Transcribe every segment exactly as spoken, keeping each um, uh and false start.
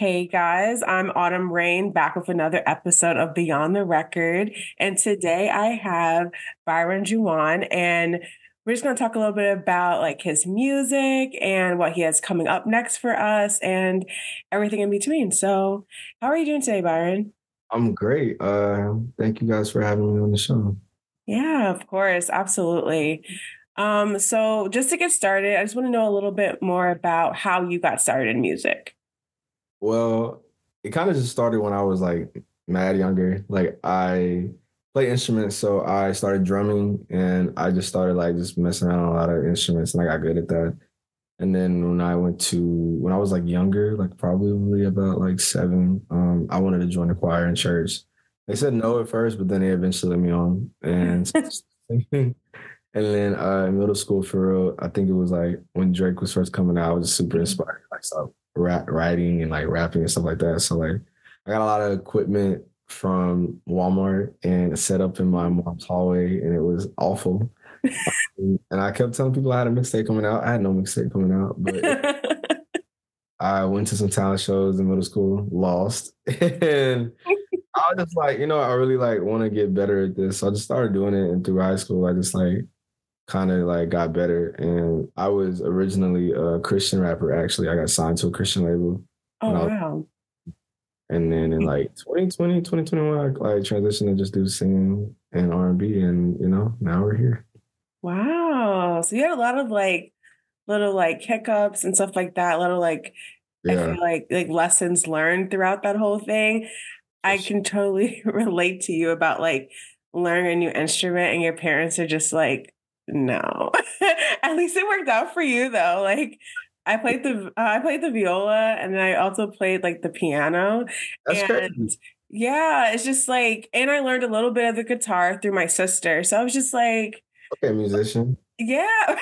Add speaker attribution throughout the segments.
Speaker 1: Hey guys, I'm Autumn Rain back with another episode of Beyond the Record. And today I have Byron Juwan, and we're just going to talk a little bit about like his music and what he has coming up next for us and everything in between. So, how are you doing today, Byron?
Speaker 2: I'm great. Uh, thank you guys for having me on the show.
Speaker 1: Yeah, of course, absolutely. Um, so just to get started, I just want to know a little bit more about how you got started in music.
Speaker 2: Well, it kind of just started when I was like mad younger. Like I play instruments, so I started drumming and I just started like just messing around on a lot of instruments and I got good at that. And then when I went to when I was like younger, like probably about like seven, um, I wanted to join the choir in church. They said no at first, but then they eventually let me on. And and then uh, in middle school, for real, I think it was like when Drake was first coming out, I was super inspired, like start rap, writing and like rapping and stuff like that. So like, I got a lot of equipment from Walmart and set up in my mom's hallway, and it was awful. And I kept telling people I had a mixtape coming out. I had no mixtape coming out, but I went to some talent shows in middle school, lost, and I was just like, you know, I really like want to get better at this. So I just started doing it, and through high school, I just like kind of like got better. And I was originally a Christian rapper. Actually, I got signed to a Christian label
Speaker 1: Oh,
Speaker 2: when I was,
Speaker 1: wow.
Speaker 2: and then in like twenty twenty, twenty twenty-one, I like transitioned to just do singing and R and B, and you know, now we're here.
Speaker 1: Wow. So you had a lot of like little like hiccups and stuff like that, little like I
Speaker 2: Yeah,
Speaker 1: feel like like lessons learned throughout that whole thing.
Speaker 2: for
Speaker 1: I
Speaker 2: sure.
Speaker 1: can totally relate to you about like learning a new instrument and your parents are just like, no. At least it worked out for you though. Like I played the uh, I played the viola and then I also played like the piano
Speaker 2: That's
Speaker 1: and
Speaker 2: crazy.
Speaker 1: yeah, it's just like and I learned a little bit of the guitar through my sister. So I was just like
Speaker 2: Okay, musician.
Speaker 1: yeah.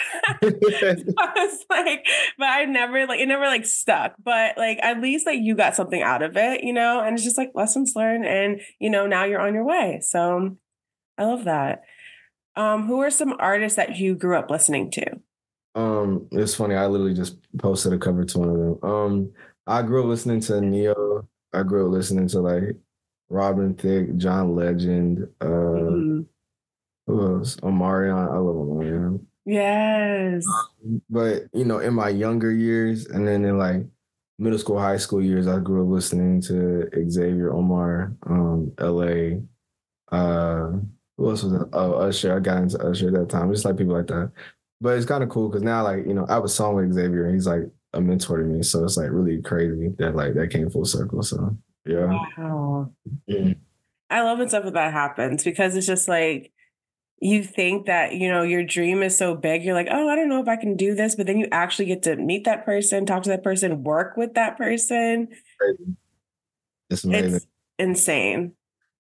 Speaker 1: I was like, but I never like it never like stuck. But like at least like you got something out of it, you know, and it's just like lessons learned and you know, now you're on your way. So I love that. Um, who are some artists that you grew up listening to?
Speaker 2: Um, it's funny. I literally just posted a cover to one of them. Um, I grew up listening to Neo. I grew up listening to like Robin Thicke, John Legend. Uh,
Speaker 1: Mhm.
Speaker 2: who else? Omarion. I love Omarion.
Speaker 1: Yes.
Speaker 2: But you know, in my younger years, and then in like middle school, high school years, I grew up listening to Xavier Omar, um, L A. Uh, who else was that? Oh, Usher. I got into Usher at that time. Just like people like that. But it's kind of cool because now, like, you know, I have a song with Xavier and he's like a mentor to me. So it's like really crazy that like that came full circle. So yeah.
Speaker 1: Wow.
Speaker 2: Mm.
Speaker 1: I love when stuff like that happens because it's just like you think that, you know, your dream is so big. You're like, oh, I don't know if I can do this. But then you actually get to meet that person, talk to that person, work with that person.
Speaker 2: Crazy. It's amazing.
Speaker 1: It's insane.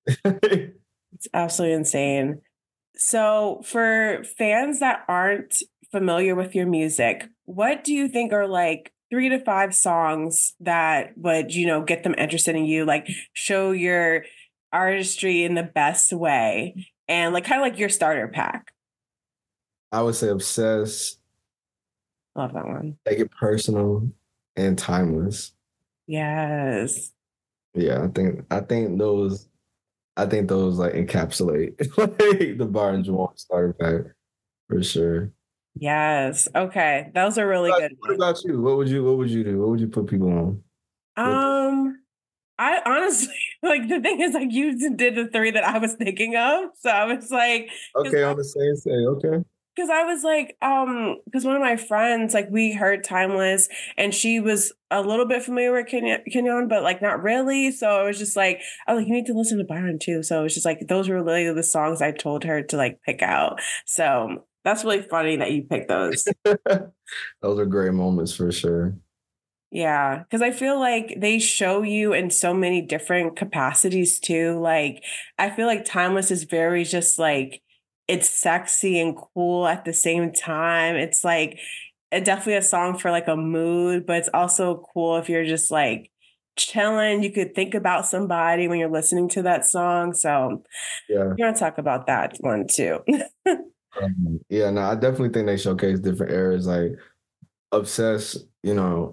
Speaker 1: It's absolutely insane. So, for fans that aren't familiar with your music, what do you think are like three to five songs that would, you know, get them interested in you, like show your artistry in the best way and like kind of like your starter pack?
Speaker 2: I would say obsessed,
Speaker 1: Love that one.
Speaker 2: take it personal, and timeless.
Speaker 1: Yes.
Speaker 2: Yeah, I think I think those I think those like encapsulate like the bar and Jawan starter pack for sure.
Speaker 1: Yes. Okay. Those are really
Speaker 2: What
Speaker 1: good
Speaker 2: what
Speaker 1: ones.
Speaker 2: about you? What would you what would you do? What would you put people on? What
Speaker 1: Um, I honestly like the thing is like you did the three that I was thinking of. So I was like, because
Speaker 2: okay, on the same say, okay.
Speaker 1: because I was like, um, because one of my friends, like we heard Timeless and she was a little bit familiar with Kenya, Kenyon, but like not really. So it was just like, oh, like you need to listen to Byron too. So it was just like those were really the songs I told her to like pick out. So that's really funny that you picked those.
Speaker 2: Those are great moments for sure.
Speaker 1: Yeah, because I feel like they show you in so many different capacities too. Like, I feel like Timeless is very just like it's sexy and cool at the same time. It's like a, definitely a song for like a mood, but it's also cool if you're just like chilling. You could think about somebody when you're listening to that song. So,
Speaker 2: Yeah.
Speaker 1: we're gonna talk about that one too.
Speaker 2: Um, yeah, no, I definitely think they showcase different eras. Like Obsessed, you know,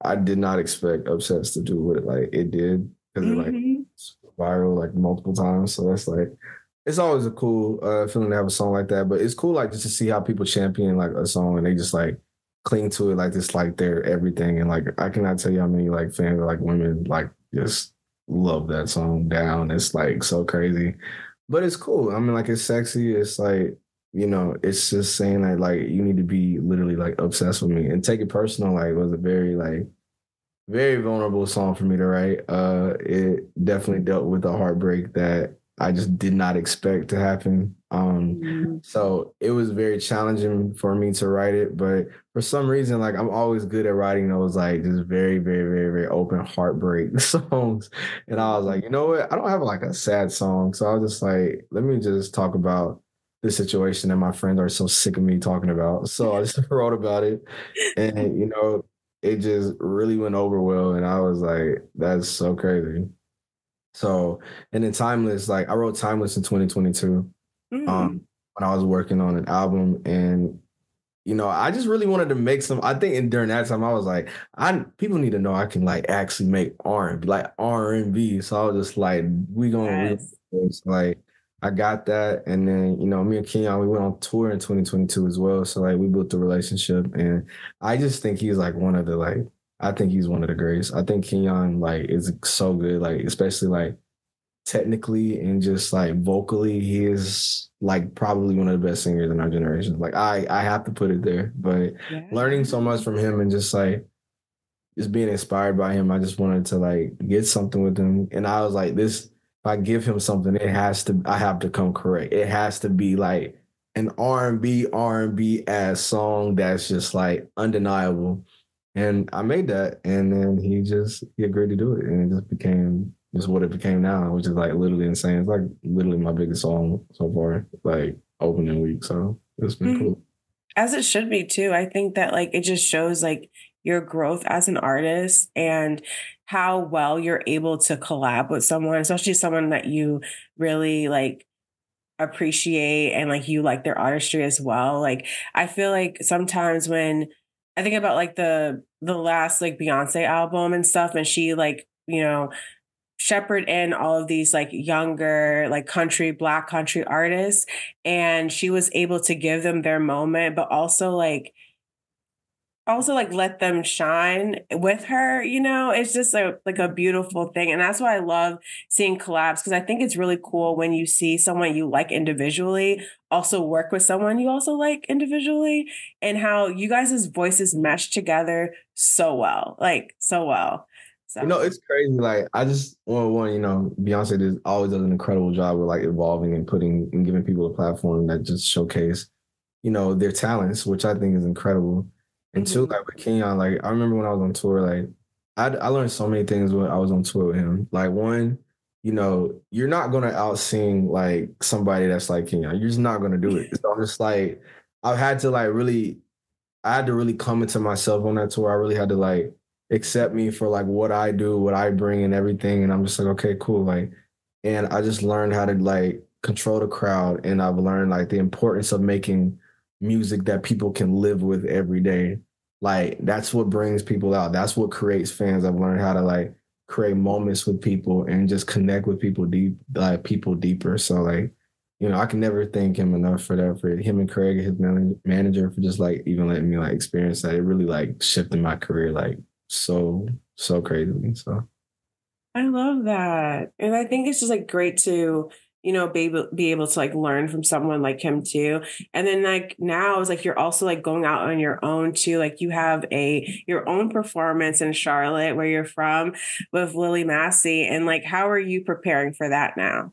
Speaker 2: I did not expect Upsets to do what it like it did because it like
Speaker 1: Mm-hmm.
Speaker 2: viral like multiple times. So that's like it's always a cool uh, feeling to have a song like that. But it's cool like just to see how people champion like a song and they just like cling to it like this like their everything. And like I cannot tell you how many like fans or like women like just love that song down. It's like so crazy. But it's cool. I mean like it's sexy. It's like, you know, it's just saying that like you need to be literally like obsessed with me and take it personal. Like it was a very like very vulnerable song for me to write. Uh, it definitely dealt with a heartbreak that I just did not expect to happen. Um,
Speaker 1: Mm-hmm.
Speaker 2: so it was very challenging for me to write it, but for some reason, like I'm always good at writing those like just very, very, very, very open heartbreak songs. And I was like, you know what? I don't have like a sad song, so I was just like, let me just talk about the situation that my friends are so sick of me talking about. So I just wrote about it, and you know, it just really went over well. And I was like, that's so crazy. So, and then Timeless, like I wrote Timeless in twenty twenty-two
Speaker 1: Mm-hmm.
Speaker 2: um, when I was working on an album. And, you know, I just really wanted to make some, I think in, during that time, I was like, I people need to know I can like actually make R and B, like R and B. So I was just like, we gonna, we
Speaker 1: Yes.
Speaker 2: gonna, like, I got that. And then, you know, me and Kenyon, we went on tour in twenty twenty-two as well. So like we built the relationship. And I just think he's like one of the like, I think he's one of the greatest. I think Kenyon like is so good, like especially like technically and just like vocally, he is like probably one of the best singers in our generation. Like I I have to put it there. But
Speaker 1: Yeah.
Speaker 2: learning so much from him and just like just being inspired by him, I just wanted to like get something with him. And I was like, this, if I give him something, it has to, I have to come correct. It has to be like an R and B, R and B ass song that's just like undeniable. And I made that, and then he just he agreed to do it, and it just became just what it became now, which is like literally insane. It's like literally my biggest song so far, like opening week. So it's been
Speaker 1: Mhm.
Speaker 2: cool.
Speaker 1: As it should be too. I think that like it just shows like your growth as an artist and how well you're able to collab with someone, especially someone that you really like appreciate and like you like their artistry as well. Like I feel like sometimes when I think about like the the last like Beyonce album and stuff, and she like, you know, shepherd in all of these like younger like country black country artists, and she was able to give them their moment but also like also like let them shine with her, you know. It's just a like a beautiful thing, and that's why I love seeing collabs, because I think it's really cool when you see someone you like individually also work with someone you also like individually, and how you guys' voices mesh together so well, like so well.
Speaker 2: You know,
Speaker 1: So
Speaker 2: it's crazy. Like I just one one, you know, Beyonce does always does an incredible job of like evolving and putting and giving people a platform that just showcase, you know, their talents, which I think is incredible. And two,
Speaker 1: mhm.
Speaker 2: like with Kenyon, like I remember when I was on tour, like I I learned so many things when I was on tour with him. Like one, you know, you're not gonna out sing like somebody that's like Kenyon. You're just not gonna do it. So I'm just like, I've had to like really I had to really come into myself on that tour. I really had to like accept me for like what I do, what I bring and everything. And I'm just like, okay, cool. Like, and I just learned how to like control the crowd. And I've learned like the importance of making music that people can live with every day. Like that's what brings people out. That's what creates fans. I've learned how to like create moments with people and just connect with people deep, like people deeper. So like you know, I can never thank him enough for that, for him and Craig, his man- manager, for just like even letting me like experience that. It really like shifted my career like so, so crazily. So
Speaker 1: I love that. And I think it's just like great to, you know, be able, be able to like learn from someone like him too. And then like now it's like you're also like going out on your own too. Like you have a your own performance in Charlotte where you're from with Lily Massey. And like how are you preparing for that now?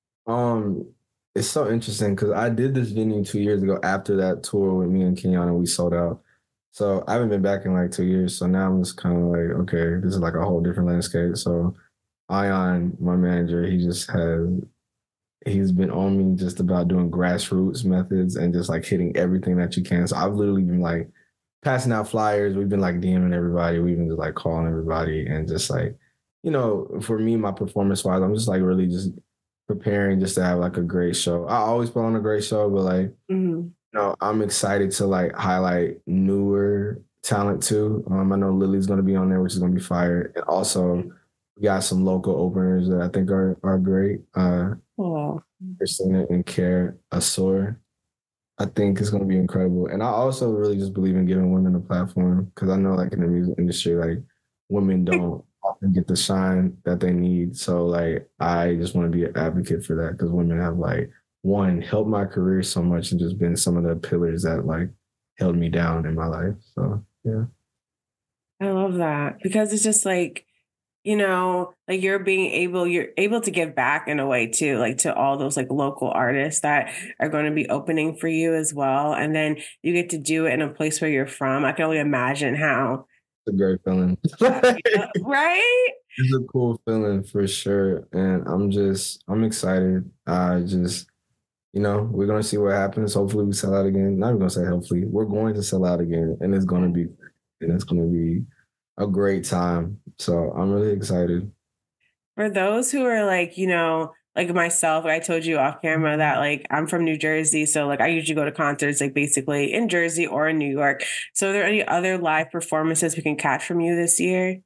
Speaker 2: um it's so interesting because I did this venue two years ago after that tour with me and Kenyon and we sold out. So I haven't been back in like two years. So now I'm just kind of like, okay, this is like a whole different landscape. So Ion, my manager, he just has he's been on me just about doing grassroots methods and just like hitting everything that you can. So I've literally been like passing out flyers. We've been like DMing everybody. We've been just like calling everybody and just like, you know, for me, my performance wise, I'm just like really just preparing just to have like a great show. I always put on a great show, but like,
Speaker 1: Mhm.
Speaker 2: you know, I'm excited to like highlight newer talent too. Um, I know Lily's going to be on there, which is going to be fire. And also, we got some local openers that I think are are great. Uh,
Speaker 1: Oh.
Speaker 2: Christina and Care Asor. I think it's going to be incredible. And I also really just believe in giving women a platform because I know, like, in the music industry, like, women don't often get the shine that they need. So, like, I just want to be an advocate for that because women have, like, one, helped my career so much and just been some of the pillars that, like, held me down in my life. So, yeah.
Speaker 1: I love that because it's just like, you know, like you're being able, you're able to give back in a way too, like to all those like local artists that are going to be opening for you as well. And then you get to do it in a place where you're from. I can only imagine how.
Speaker 2: It's a great feeling.
Speaker 1: Yeah, right?
Speaker 2: It's a cool feeling for sure. And I'm just, I'm excited. I just, you know, we're going to see what happens. Hopefully we sell out again. Not even going to say hopefully. We're going to sell out again. And it's going to be, and it's going to be a great time. So I'm really excited.
Speaker 1: For those who are like, you know, like myself, like I told you off camera that like I'm from New Jersey. So like I usually go to concerts like basically in Jersey or in New York. So are there any other live performances we can catch from you this year?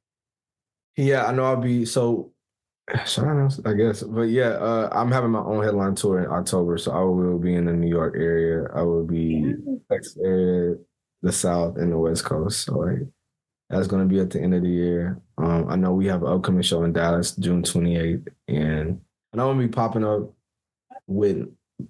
Speaker 2: Yeah, I know I'll be so should I announce it? I guess. But yeah, uh, I'm having my own headline tour in October. So I will be in the New York area. I will be
Speaker 1: Yeah.
Speaker 2: Texas area, the South, and the West Coast. So like that's gonna be at the end of the year. Um, I know we have an upcoming show in Dallas, June twenty-eighth. And I know I'm gonna be popping up with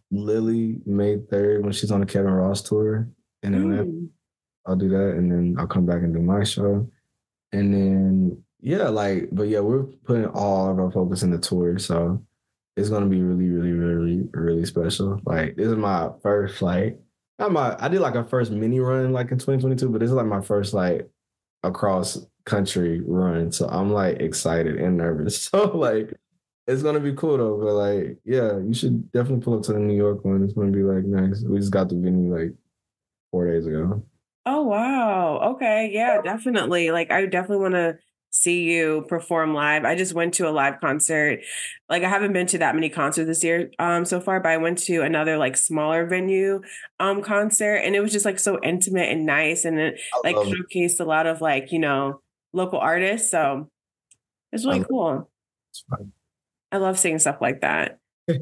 Speaker 2: Lily May third when she's on the Kevin Ross tour in Atlanta.
Speaker 1: Mm.
Speaker 2: I'll do that and then I'll come back and do my show. And then yeah, like, but yeah, we're putting all of our focus in the tour. So it's gonna be really, really, really, really special. Like this is my first like not my I did like a first mini run like in twenty twenty-two, but this is like my first like across country run. So I'm like excited and nervous. So like it's gonna be cool though. But like, yeah, you should definitely pull up to the New York one. It's gonna be like nice. We just got the venue like four days ago.
Speaker 1: Oh, wow. Okay. Yeah, definitely. Like, I definitely want to see you perform live. I just went to a live concert. Like, I haven't been to that many concerts this year um, so far, but I went to another like smaller venue um, concert and it was just like so intimate and nice. And it
Speaker 2: I
Speaker 1: like
Speaker 2: love it.
Speaker 1: showcased a lot of like, you know, local artists. So it's
Speaker 2: I
Speaker 1: really
Speaker 2: love
Speaker 1: cool.
Speaker 2: it.
Speaker 1: I love seeing stuff like that.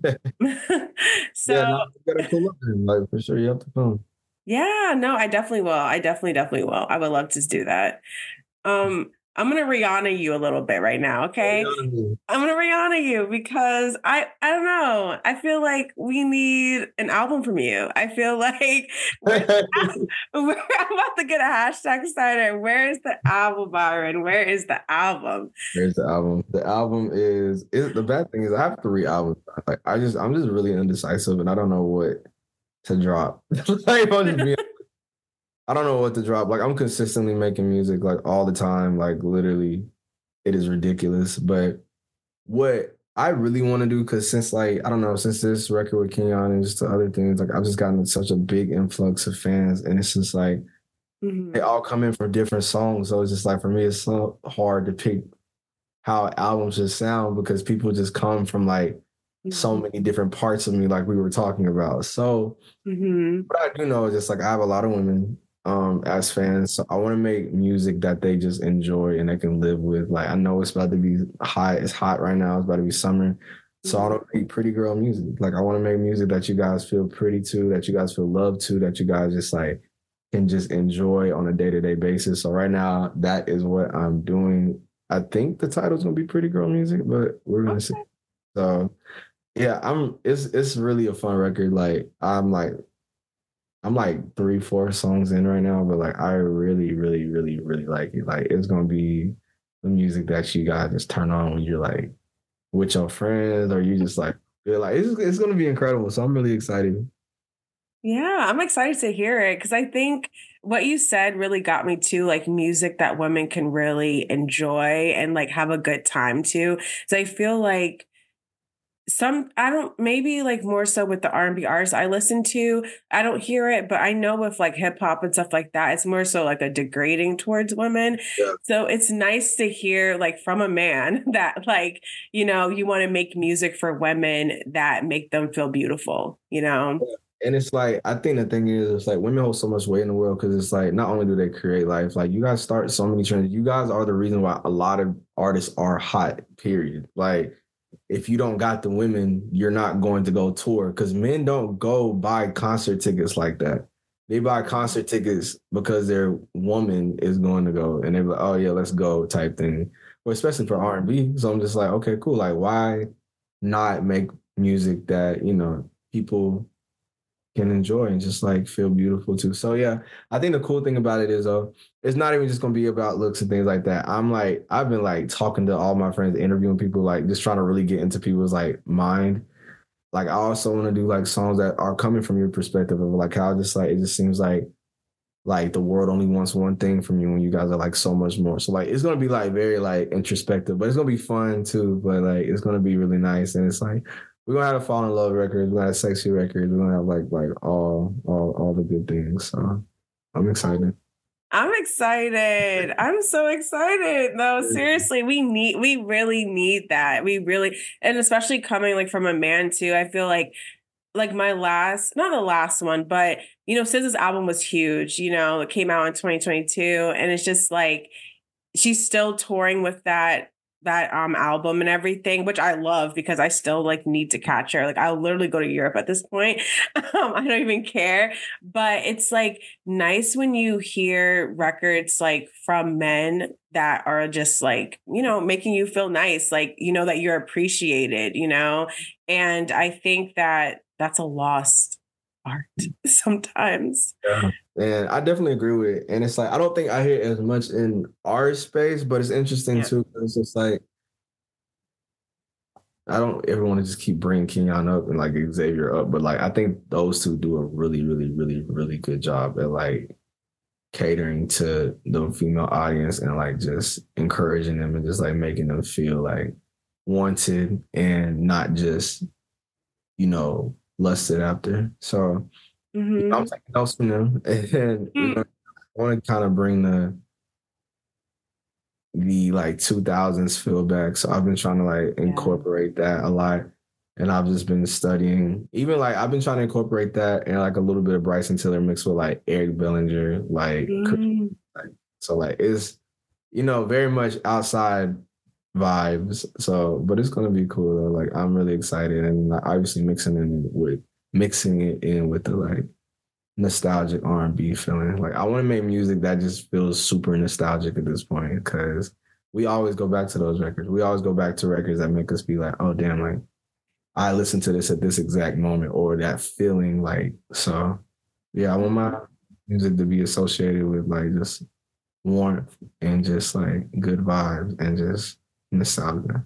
Speaker 2: Yeah,
Speaker 1: So
Speaker 2: no, you gotta pull up then. Like for sure you have to come.
Speaker 1: yeah, no, I definitely will. I definitely, definitely will. I would love to do that. Um, I'm gonna Rihanna you a little bit right now, okay? I'm gonna Rihanna you because I I don't know. I feel like we need an album from you. I feel like we're, we're I'm about to get a hashtag started. Where is the album, Byron? Where is the album?
Speaker 2: There's the album. The album is, is the bad thing is I have three albums. Like I just I'm just really indecisive and I don't know what to drop. Like I'll just be I don't know what to drop. Like I'm consistently making music like all the time. Like literally, it is ridiculous. But what I really want to do, because since like I don't know, since this record with Kenyon and just the other things, like I've just gotten such a big influx of fans, and it's just like
Speaker 1: Mhm.
Speaker 2: they all come in from different songs. So it's just like for me, it's so hard to pick how albums just sound because people just come from like so
Speaker 1: Mhm.
Speaker 2: many different parts of me, like we were talking about. So
Speaker 1: Mhm.
Speaker 2: what I do know is just like I have a lot of women um as fans. So I want to make music that they just enjoy and they can live with. Like I know it's about to be hot, it's hot right now, it's about to be summer. So I don't make pretty girl music. Like I want to make music that you guys feel pretty to, that you guys feel loved to, that you guys just like can just enjoy on a day-to-day basis. So right now that is what I'm doing. I think the title's gonna be Pretty Girl Music, but we're gonna see.
Speaker 1: Okay.
Speaker 2: So yeah, I'm it's it's really a fun record. Like I'm like I'm like three, four songs in right now, but like I really, really, really, really like it. Like it's gonna be the music that you guys just turn on when you're like with your friends or you just like feel like it's it's gonna be incredible. So I'm really excited.
Speaker 1: Yeah, I'm excited to hear it because I think what you said really got me to like music that women can really enjoy and like have a good time to. So I feel like some I don't maybe like more so with the R and B artists I listen to, I don't hear it, but I know with like hip hop and stuff like that, it's more so like a degrading towards women.
Speaker 2: Yeah.
Speaker 1: So it's nice to hear like from a man that like, you know, you want to make music for women that make them feel beautiful, you know?
Speaker 2: And it's like, I think the thing is, it's like women hold so much weight in the world because it's like, not only do they create life, like you guys start so many trends. You guys are the reason why a lot of artists are hot, period. Like, if you don't got the women, you're not going to go tour because men don't go buy concert tickets like that. They buy concert tickets because their woman is going to go and they're like, oh, yeah, let's go type thing. Or especially for R and B. So I'm just like, okay, cool. Like, why not make music that, you know, people can enjoy and just like feel beautiful too. So yeah, I think the cool thing about it is though, it's not even just gonna be about looks and things like that. I'm like, I've been like talking to all my friends, interviewing people, like just trying to really get into people's like mind. Like I also want to do like songs that are coming from your perspective of like how just like it just seems like like the world only wants one thing from you when you guys are like so much more. So like it's gonna be like very like introspective, but it's gonna be fun too. But like it's gonna be really nice. And it's like we're gonna have a fall in love records, we're gonna have sexy records, we're gonna have like like all all all the good things. So I'm excited.
Speaker 1: I'm excited. I'm so excited. No, seriously, we need, we really need that. We really, and especially coming like from a man too, I feel like, like my last, not the last one, but you know, S Z A's album was huge, you know, it came out in twenty twenty-two and it's just like, she's still touring with that that um album and everything, which I love because I still like need to catch her. Like I'll literally go to Europe at this point. Um, I don't even care. But it's like nice when you hear records like from men that are just like, you know, making you feel nice, like you know that you're appreciated, you know? And I think that that's a lost art sometimes.
Speaker 2: Yeah. And I definitely agree with it. And it's like I don't think I hear it as much in our space, but it's interesting
Speaker 1: Yeah.
Speaker 2: too. It's just like I don't ever want to just keep bringing Kenyon up and like Xavier up, but like I think those two do a really, really, really, really good job at like catering to the female audience and like just encouraging them and just like making them feel like wanted and not just, you know, lusted after. So you know, I'm
Speaker 1: Mm-hmm.
Speaker 2: taking notes from them and you know, I want to kind of bring the the like two thousands feel back. So I've been trying to like
Speaker 1: Yeah.
Speaker 2: incorporate that a lot. And I've just been studying, even like I've been trying to incorporate that and like a little bit of Bryson Tiller mixed with like Eric Bellinger, like,
Speaker 1: Mm.
Speaker 2: like so like it's you know very much outside vibes. So, but it's gonna be cool though. Like I'm really excited and like, obviously mixing in with mixing it in with the like nostalgic R and B feeling. Like I want to make music that just feels super nostalgic at this point because we always go back to those records. We always go back to records that make us be like, oh damn, like I listened to this at this exact moment or that feeling. Like so, yeah, I want my music to be associated with like just warmth and just like good vibes and just nostalgia.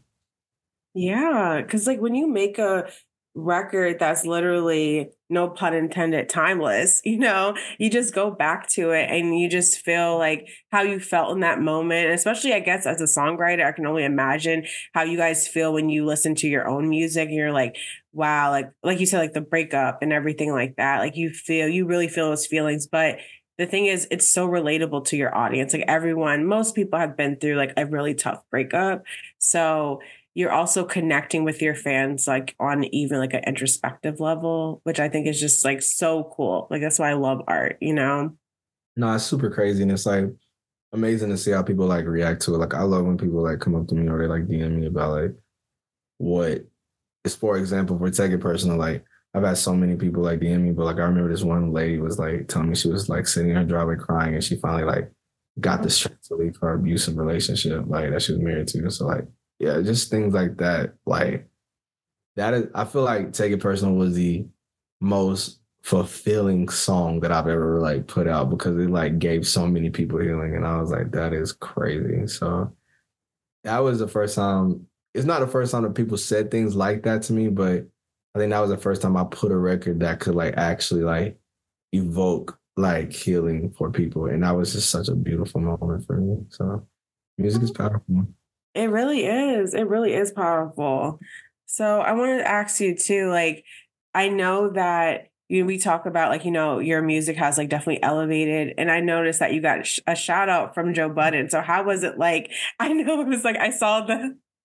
Speaker 1: Yeah, because like when you make a record that's literally, no pun intended, timeless, you know, you just go back to it and you just feel like how you felt in that moment. And especially, I guess, as a songwriter, I can only imagine how you guys feel when you listen to your own music and you're like, wow, like like you said, like the breakup and everything like that. Like you feel, you really feel those feelings. But the thing is, it's so relatable to your audience. Like everyone, most people have been through like a really tough breakup. So you're also connecting with your fans like on even like an introspective level, which I think is just like so cool. Like that's why I love art, you know?
Speaker 2: No, it's super crazy and it's like amazing to see how people like react to it. Like I love when people like come up to me or they like D M me about like what is, for example, for take it personal, like I've had so many people like D M me, but like I remember this one lady was like telling me she was like sitting in her driveway crying and she finally like got the strength to leave her abusive relationship like that she was married to. So like yeah, just things like that. Like that is I feel like Take It Personal was the most fulfilling song that I've ever like put out because it like gave so many people healing and I was like, that is crazy. So that was the first time. It's not the first time that people said things like that to me, but I think that was the first time I put a record that could like actually like evoke like healing for people. And that was just such a beautiful moment for me. So music is powerful.
Speaker 1: It really is. It really is powerful. So I wanted to ask you too, like, I know that you we talk about like, you know, your music has like definitely elevated. And I noticed that you got sh- a shout out from Joe Budden. So how was it like? I know it was like I saw the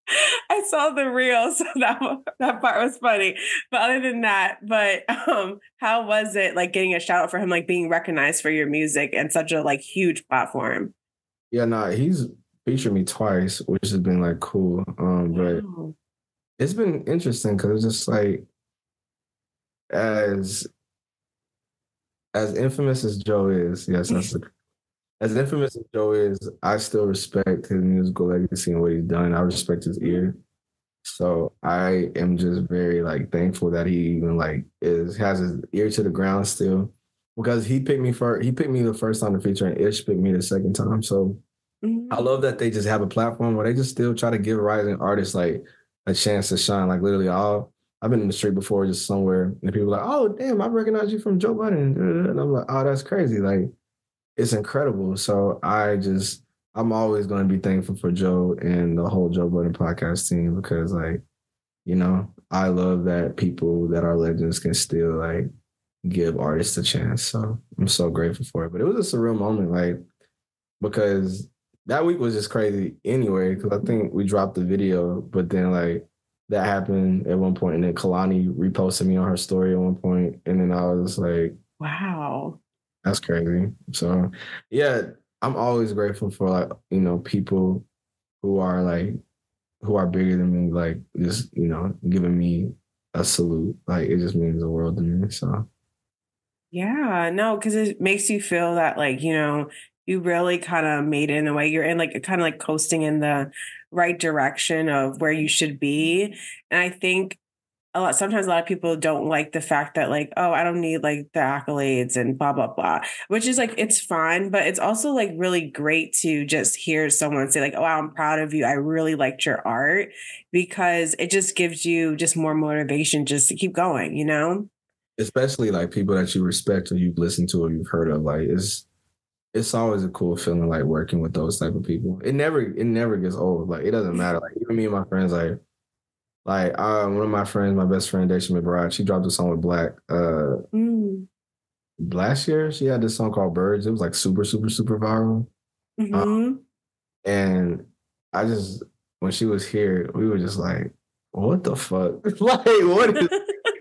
Speaker 1: I saw the reel, so that that part was funny. But other than that, but um, how was it like getting a shout out for him, like being recognized for your music and such a like huge platform?
Speaker 2: Yeah, nah, he's featured me twice, which has been like cool. Um, but
Speaker 1: Wow.
Speaker 2: it's been interesting because it's just like as as infamous as Joe is, yes, that's the, as infamous as Joe is, I still respect his musical legacy and what he's done. I respect his ear. So I am just very like thankful that he even like is has his ear to the ground still. Because he picked me for he picked me the first time to feature and Ish picked me the second time. So I
Speaker 1: Mhm.
Speaker 2: love that they just have a platform where they just still try to give rising artists like a chance to shine. Like literally all I've been in the street before just somewhere and people are like, oh damn, I recognize you from Joe Budden. And I'm like, oh, that's crazy. Like it's incredible. So I just I'm always gonna be thankful for Joe and the whole Joe Budden podcast team because like, you know, I love that people that are legends can still like give artists a chance. So I'm so grateful for it. But it was a surreal moment, like because that week was just crazy anyway. Because I think we dropped the video, but then like that happened at one point, and then Kalani reposted me on her story at one point, and then I was like,
Speaker 1: Wow.
Speaker 2: "That's crazy." So yeah, I'm always grateful for like you know people who are like who are bigger than me, like just you know giving me a salute. Like it just means the world to me. So.
Speaker 1: Yeah, no, because it makes you feel that like, you know, you really kind of made it in a way you're in like kind of like coasting in the right direction of where you should be. And I think a lot sometimes a lot of people don't like the fact that like, oh, I don't need like the accolades and blah blah blah, which is like it's fine, but it's also like really great to just hear someone say like, oh, wow, I'm proud of you. I really liked your art because it just gives you just more motivation just to keep going, you know?
Speaker 2: Especially like people that you respect or you've listened to or you've heard of, like it's it's always a cool feeling like working with those type of people. It never it never gets old. Like it doesn't matter. Like even me and my friends, like like uh, one of my friends, my best friend Daisha McBride, she dropped a song with Black. Uh
Speaker 1: Mm.
Speaker 2: last year she had this song called Birds. It was like super, super, super viral. Uh,
Speaker 1: Hmm.
Speaker 2: and I just when she was here, we were just like, what the fuck? Like what is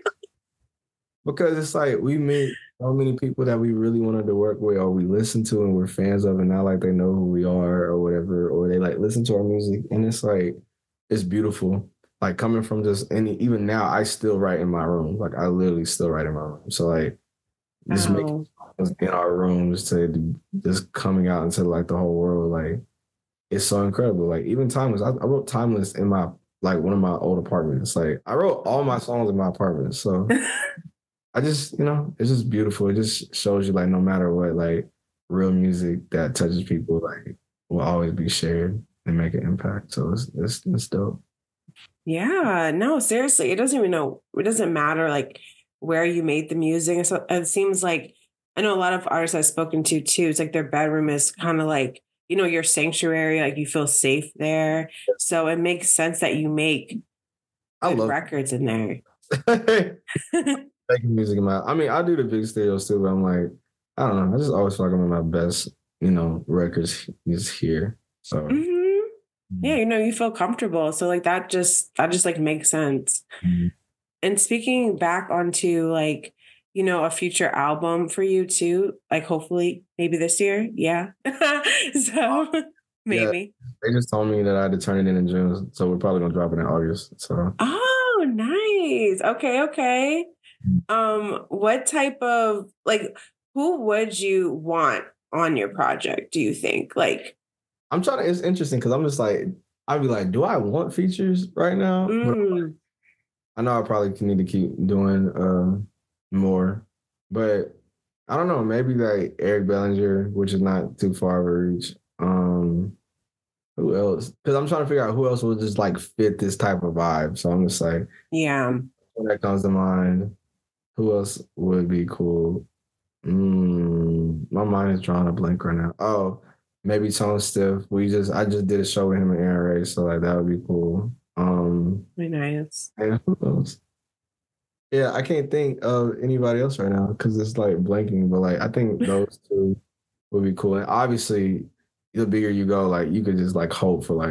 Speaker 2: because it's like we meet so many people that we really wanted to work with or we listen to and we're fans of and now like they know who we are or whatever or they like listen to our music and it's like it's beautiful like coming from just and even now I still write in my room like I literally still write in my room so like just making
Speaker 1: Oh,
Speaker 2: songs in our rooms to just coming out into like the whole world like it's so incredible like even Timeless I, I wrote Timeless in my like one of my old apartments like I wrote all my songs in my apartment so I just, you know, it's just beautiful. It just shows you like no matter what, like real music that touches people, like will always be shared and make an impact. So it's it's, it's dope.
Speaker 1: yeah. No, seriously, it doesn't even know. It doesn't matter like where you made the music. So it seems like I know a lot of artists I've spoken to too. It's like their bedroom is kind of like you know your sanctuary. Like you feel safe there. So it makes sense that you make
Speaker 2: I
Speaker 1: good
Speaker 2: love
Speaker 1: records in there.
Speaker 2: making music in my. I mean, I do the big studios too, but I'm like, I don't know. I just always feel like I'm in my best, you know, records is here. So.
Speaker 1: Hmm. Yeah, you know, you feel comfortable. So like that just that just like makes sense.
Speaker 2: Mhm.
Speaker 1: And speaking back onto like, you know, a future album for you too, like hopefully maybe this year. Yeah. So
Speaker 2: Yeah,
Speaker 1: maybe.
Speaker 2: they just told me that I had to turn it in in June, so we're probably gonna drop it in August. So.
Speaker 1: Oh, nice. Okay, okay. Um, what type of like who would you want on your project, do you think? Like,
Speaker 2: I'm trying to. It's interesting because I'm just like I'd be like, do I want features right now? But
Speaker 1: mm,
Speaker 2: I know I probably need to keep doing uh, more, but I don't know. Maybe like Eric Bellinger, which is not too far of a reach. Um, who else? Because I'm trying to figure out who else would just like fit this type of vibe. So I'm just like,
Speaker 1: yeah.
Speaker 2: when that comes to mind, who else would be cool? Mm, my mind is drawing a blank right now. Oh, maybe Tone Stiff. We just I just did a show with him and Aaron Ray, so like that would be cool. Um,
Speaker 1: Very nice.
Speaker 2: and who else? Yeah, I can't think of anybody else right now because it's like blanking, but like I think those two would be cool. And obviously, the bigger you go, like you could just like hope for like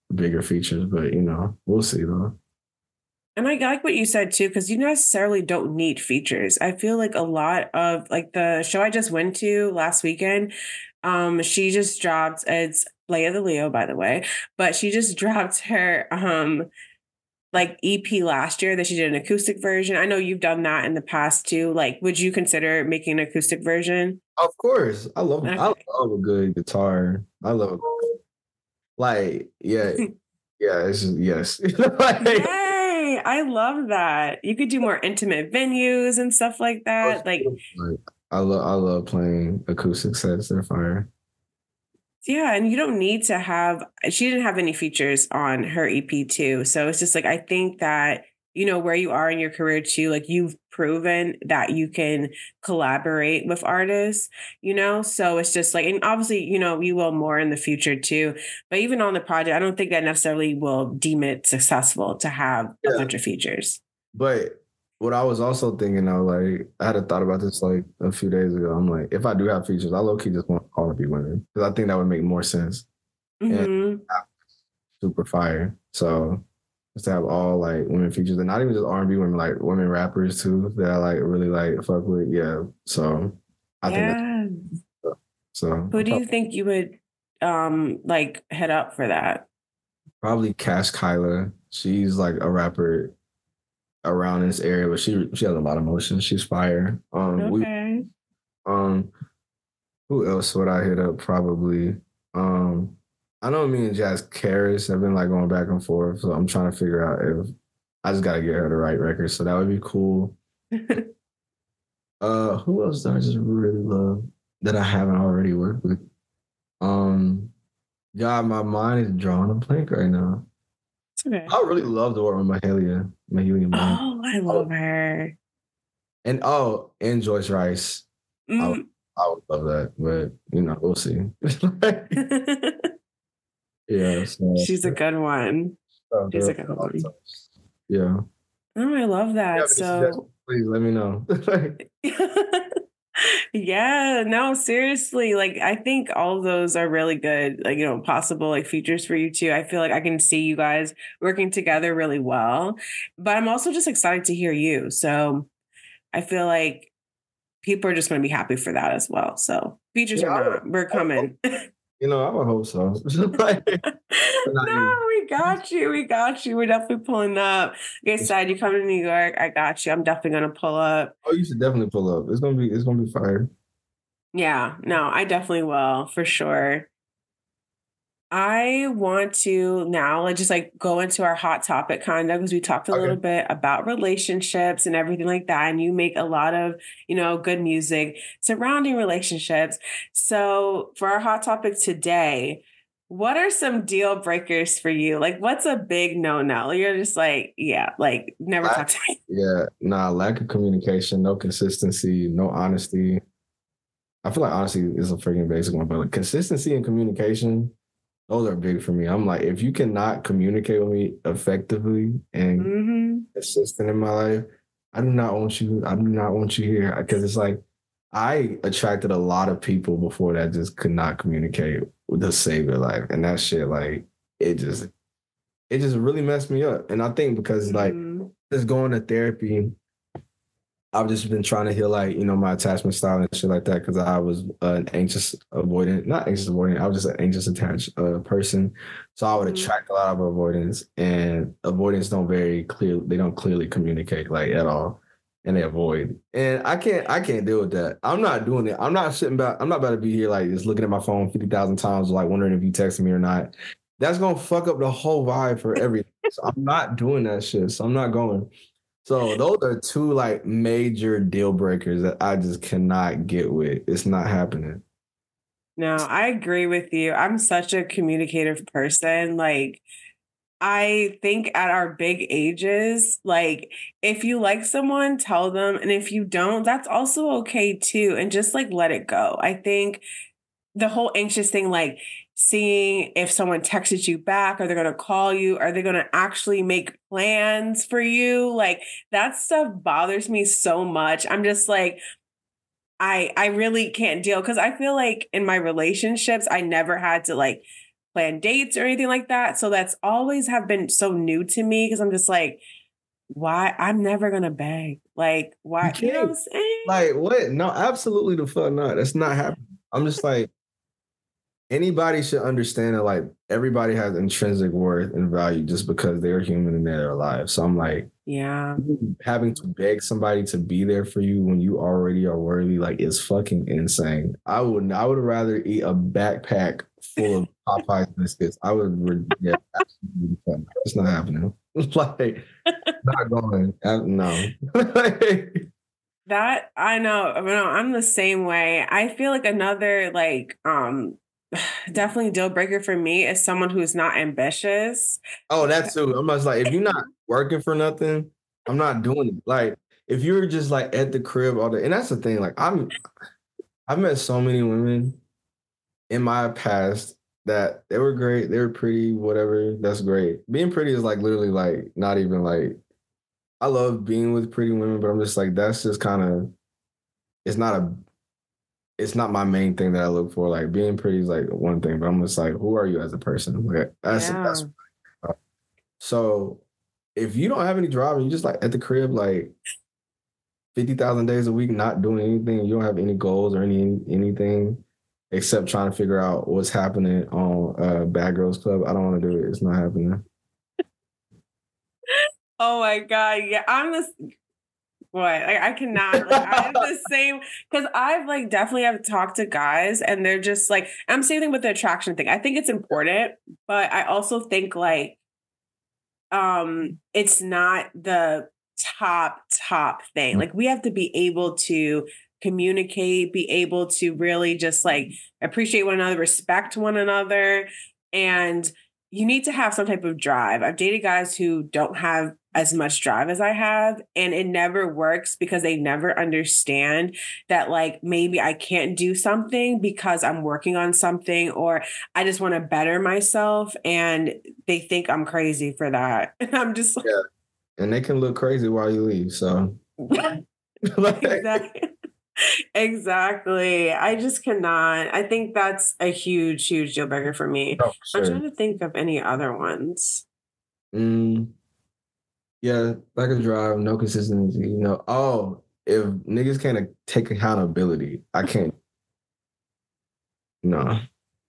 Speaker 2: bigger features, but you know, we'll see though.
Speaker 1: And I like what you said too, because you necessarily don't need features. I feel like a lot of like the show I just went to last weekend, um, she just dropped it's Leia the Leo, by the way, but she just dropped her um like E P last year that she did an acoustic version. I know you've done that in the past too. Like, would you consider making an acoustic version?
Speaker 2: Of course, I love I
Speaker 1: Okay.
Speaker 2: love a good guitar. I love like yeah yeah it's just, yes like,
Speaker 1: Yay! I love that. You could do more intimate venues and stuff like that. Like,
Speaker 2: like I love I love playing acoustic sets. They're fire.
Speaker 1: yeah, and you don't need to have, she didn't have any features on her E P too. So it's just like, I think that, you know, where you are in your career too, like you've proven that you can collaborate with artists, you know? So it's just like, and obviously, you know, you will more in the future too. But even on the project, I don't think that necessarily will deem it successful to have a
Speaker 2: Yeah,
Speaker 1: bunch of features.
Speaker 2: but what I was also thinking though, like I had a thought about this like a few days ago. I'm like, if I do have features, I low key just want all to be women because I think that would make more sense and
Speaker 1: Hmm.
Speaker 2: super fire. So just to have all like women features and not even just R and B women, like women rappers too that I like really like fuck with. Yeah. So I think that's
Speaker 1: Yeah.
Speaker 2: so
Speaker 1: Who
Speaker 2: I'll
Speaker 1: do you
Speaker 2: probably,
Speaker 1: think you would um like head up for that?
Speaker 2: probably Cash Kyla. She's like a rapper around this area, but she she has a lot of motion. She's fire. Um, we
Speaker 1: Okay.
Speaker 2: um, who else would I hit up? Probably. Um, I know me and Jazz Karis have been like going back and forth, so I'm trying to figure out if I just got to get her the right record. So that would be cool. Uh, who else do I just really love that I haven't already worked with? Um, God, my mind is drawing a blank right now.
Speaker 1: It's okay.
Speaker 2: I really love to work with Mahalia, Mahalia Moon.
Speaker 1: Oh, I
Speaker 2: Oh,
Speaker 1: love her.
Speaker 2: and oh, and Joyce Rice. I would,
Speaker 1: Mm.
Speaker 2: I would love that, but you know, we'll see. Yeah, so
Speaker 1: She's a good one.
Speaker 2: uh,
Speaker 1: She's a
Speaker 2: there-
Speaker 1: good one.
Speaker 2: yeah.
Speaker 1: Oh, I love
Speaker 2: Yeah,
Speaker 1: that.
Speaker 2: but it's just,
Speaker 1: So,
Speaker 2: please let me know.
Speaker 1: yeah, no, seriously. Like, I think all of those are really good, like, you know, possible like features for you too. I feel like I can see you guys working together really well, but I'm also just excited to hear you. So, I feel like people are just going to be happy for that as well. So, features
Speaker 2: Yeah,
Speaker 1: or
Speaker 2: I would,
Speaker 1: not, we're
Speaker 2: I would hope,
Speaker 1: coming.
Speaker 2: you know, I would hope so. Like, not
Speaker 1: No,
Speaker 2: you.
Speaker 1: we got you. We got you. We're definitely pulling up. Like I said, you come to New York, I got you. I'm definitely gonna pull up.
Speaker 2: Oh, you should definitely pull up. It's gonna be, it's gonna be fire.
Speaker 1: Yeah, no, I definitely will for sure. I want to now like just like go into our hot topic kind of because we talked a little
Speaker 2: Okay.
Speaker 1: bit about relationships and everything like that. And you make a lot of, you know, good music surrounding relationships. So for our hot topic today, what are some deal breakers for you? Like what's a big no-no? You're just like, yeah, like never talk
Speaker 2: Lack,
Speaker 1: to me.
Speaker 2: yeah, nah, lack of communication, no consistency, no honesty. I feel like honesty is a freaking basic one, but like consistency and communication, those are big for me. I'm like, if you cannot communicate with me effectively and
Speaker 1: Mm-hmm.
Speaker 2: consistent in my life, I do not want you. I do not want you here because it's like I attracted a lot of people before that just could not communicate to save their life, and that shit like it just it just really messed me up. And I think because like
Speaker 1: Mm-hmm.
Speaker 2: just going to therapy, I've just been trying to heal like, you know, my attachment style and shit like that because I was an anxious avoidant, not anxious avoidant, I was just an anxious attached uh, person. So I would
Speaker 1: Mm-hmm.
Speaker 2: attract a lot of avoidance and avoidance don't very clear, they don't clearly communicate like at all. And they avoid. And I can't I can't deal with that. I'm not doing it. I'm not sitting back, I'm not about to be here like just looking at my phone fifty thousand times, like wondering if you texted me or not. That's gonna fuck up the whole vibe for everything. So I'm not doing that shit. So I'm not going. So those are two like major deal breakers that I just cannot get with. It's not happening.
Speaker 1: No, I agree with you. I'm such a communicative person. Like, I think at our big ages, like, if you like someone, tell them. And if you don't, that's also okay too. And just like let it go. I think the whole anxious thing, like seeing if someone texted you back, are they going to call you? Are they going to actually make plans for you? Like, that stuff bothers me so much. I'm just like, I I really can't deal because I feel like in my relationships I never had to like plan dates or anything like that. So that's always have been so new to me because I'm just like, why? I'm never gonna beg. Like,
Speaker 2: You
Speaker 1: why? You know what
Speaker 2: can't.
Speaker 1: I'm saying?
Speaker 2: Like, what? No, absolutely the fuck not. That's not happening. I'm just like, anybody should understand that like everybody has intrinsic worth and value just because they're human and they're alive. So I'm like,
Speaker 1: Yeah.
Speaker 2: having to beg somebody to be there for you when you already are worthy, like is fucking insane. I would I would rather eat a backpack full of Popeyes biscuits. I would yeah, absolutely fun. It's not happening. Like not going. I, no.
Speaker 1: That I know, I know, I'm the same way. I feel like another like um definitely deal breaker for me is someone who's not ambitious.
Speaker 2: Oh, that's too. I'm just like, if you're not working for nothing, I'm not doing it. Like, if you're just like at the crib all day, and that's the thing. Like, I'm, I've met so many women in my past that they were great, they were pretty, whatever. That's great. Being pretty is like literally like not even like. I love being with pretty women, but I'm just like that's just kind of. It's not a. It's not my main thing that I look for. Like being pretty is like one thing, but I'm just like, who are you as a person? Like that's
Speaker 1: Yeah.
Speaker 2: that's. So if you don't have any drive and you just like at the crib like fifty thousand days a week not doing anything, you don't have any goals or any anything except trying to figure out what's happening on uh, Bad Girls Club, I don't want to do it. It's not happening.
Speaker 1: Oh my God. Yeah. I'm the boy. Like I cannot. Like I'm the same because I've like definitely have talked to guys and they're just like I'm same thing with the attraction thing. I think it's important, but I also think like um it's not the top top thing. Like we have to be able to communicate, be able to really just like appreciate one another, respect one another, and you need to have some type of drive. I've dated guys who don't have as much drive as I have, and it never works because they never understand that like maybe I can't do something because I'm working on something or I just want to better myself, and they think I'm crazy for that. And I'm just like,
Speaker 2: yeah. And they can look crazy while you leave. So
Speaker 1: like, exactly. Exactly. I just cannot. I think that's a huge, huge deal breaker for me.
Speaker 2: oh, sure.
Speaker 1: I'm trying to think of any other ones.
Speaker 2: Mm, yeah, like a drive, no consistency. You know, oh, if niggas can't take accountability, I can't. No,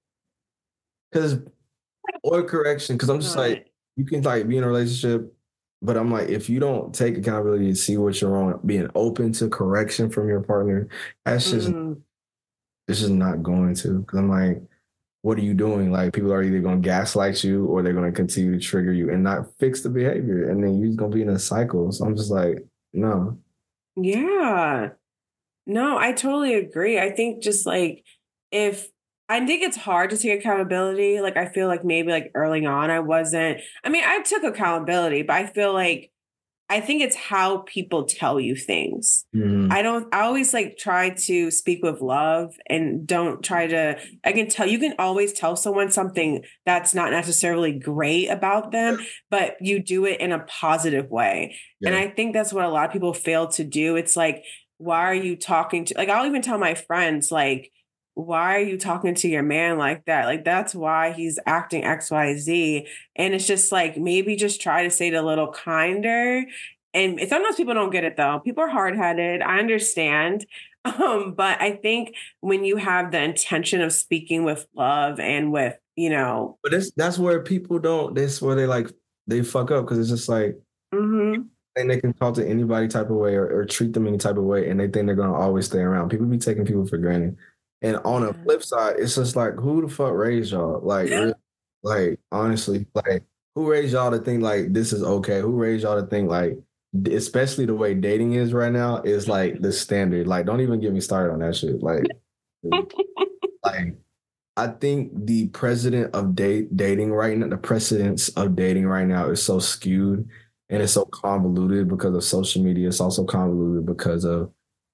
Speaker 2: because or correction. Because I'm just like you can like be in a relationship. But I'm like, if you don't take accountability to see what you're wrong, being open to correction from your partner, that's just mm. it's just not going to. Because I'm like, what are you doing? Like, people are either going to gaslight you or they're going to continue to trigger you and not fix the behavior, and then you're going to be in a cycle. So I'm just like, no.
Speaker 1: Yeah, no, I totally agree. I think just like if. I think it's hard to take accountability. Like, I feel like maybe like early on, I wasn't, I mean, I took accountability, but I feel like, I think it's how people tell you things. Mm-hmm. I don't, I always like try to speak with love and don't try to, I can tell, you can always tell someone something that's not necessarily great about them, but you do it in a positive way. Yeah. And I think that's what a lot of people fail to do. It's like, why are you talking to, like, I'll even tell my friends, like, why are you talking to your man like that? Like, that's why he's acting X, Y, Z. And it's just like, maybe just try to say it a little kinder. And sometimes people don't get it though. People are hard-headed. I understand. Um, but I think when you have the intention of speaking with love and with, you know.
Speaker 2: But that's, that's where people don't, that's where they like, they fuck up. Cause it's just like,
Speaker 1: mm-hmm.
Speaker 2: and they can talk to anybody type of way or, or treat them any type of way. And they think they're going to always stay around. People be taking people for granted. And on the flip side, it's just like, who the fuck raised y'all? Like, really, like, honestly, like, who raised y'all to think like this is okay? Who raised y'all to think like, especially the way dating is right now, is like the standard. Like, don't even get me started on that shit. Like, like, I think the president of date dating right now, the precedence of dating right now is so skewed and it's so convoluted because of social media. It's also convoluted because of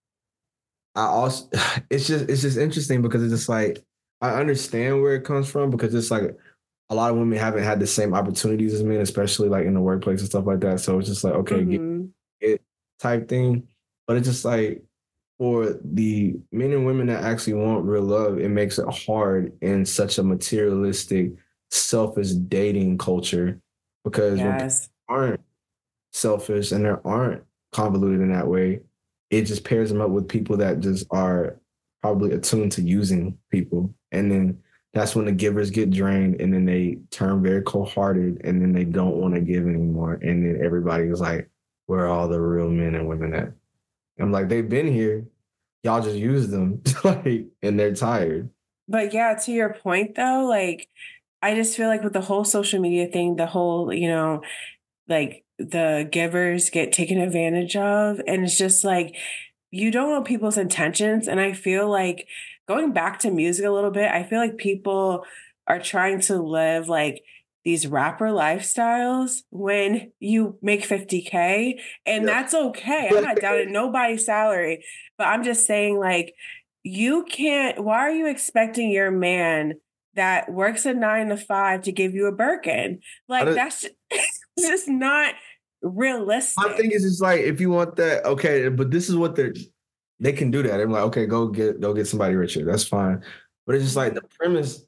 Speaker 2: I also, it's just, it's just interesting because it's just like, I understand where it comes from because it's like a lot of women haven't had the same opportunities as men, especially like in the workplace and stuff like that. So it's just like, okay, mm-hmm. get it type thing. But it's just like for the men and women that actually want real love, it makes it hard in such a materialistic selfish dating culture because when people
Speaker 1: Yes.
Speaker 2: aren't selfish and they aren't convoluted in that way, it just pairs them up with people that just are probably attuned to using people. And then that's when the givers get drained and then they turn very cold-hearted and then they don't want to give anymore. And then everybody is like, where are all the real men and women at? I'm like, they've been here. Y'all just use them. Like, and they're tired.
Speaker 1: But yeah, to your point though, like I just feel like with the whole social media thing, the whole, you know, like the givers get taken advantage of. And it's just like, you don't know people's intentions. And I feel like going back to music a little bit, I feel like people are trying to live like these rapper lifestyles when you make fifty K. And
Speaker 2: Yeah.
Speaker 1: that's okay. I'm not doubting nobody's salary, but I'm just saying, like, you can't, why are you expecting your man that works a nine to five to give you a Birkin? Like, that's just, just not realistic.
Speaker 2: My thing is, it's like, if you want that, okay, but this is what they're, they can do that. I'm like, okay, go get, go get somebody richer. That's fine. But it's just like the premise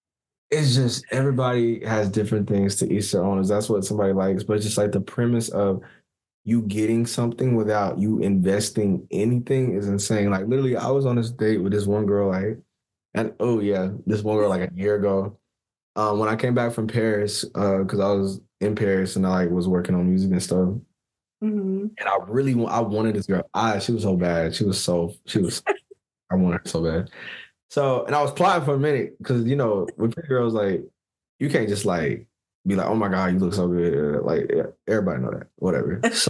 Speaker 2: is just everybody has different things to each their own. That's what somebody likes. But it's just like the premise of you getting something without you investing anything is insane. Like literally, I was on this date with this one girl, like, and oh yeah, this one girl like a year ago. Um, when I came back from Paris, uh, because I was in Paris and I like was working on music and stuff.
Speaker 1: Mm-hmm.
Speaker 2: And I really want, I wanted this girl. I, she was so bad. She was so, she was, I wanted her so bad. So, and I was plotting for a minute because, you know, with pretty girls, like, you can't just like be like, oh my God, you look so good. Like, everybody know that, whatever. So,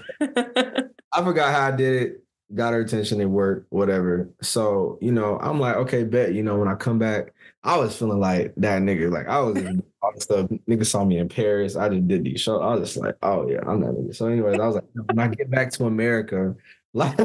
Speaker 2: I forgot how I did it. Got her attention, it worked, whatever. So, you know, I'm like, okay, bet, you know, when I come back, I was feeling like that nigga. Like, I was just all the stuff. Niggas saw me in Paris. I just did these shows. I was just like, oh, yeah, I'm that nigga. So, anyways, I was like, when I get back to America, like,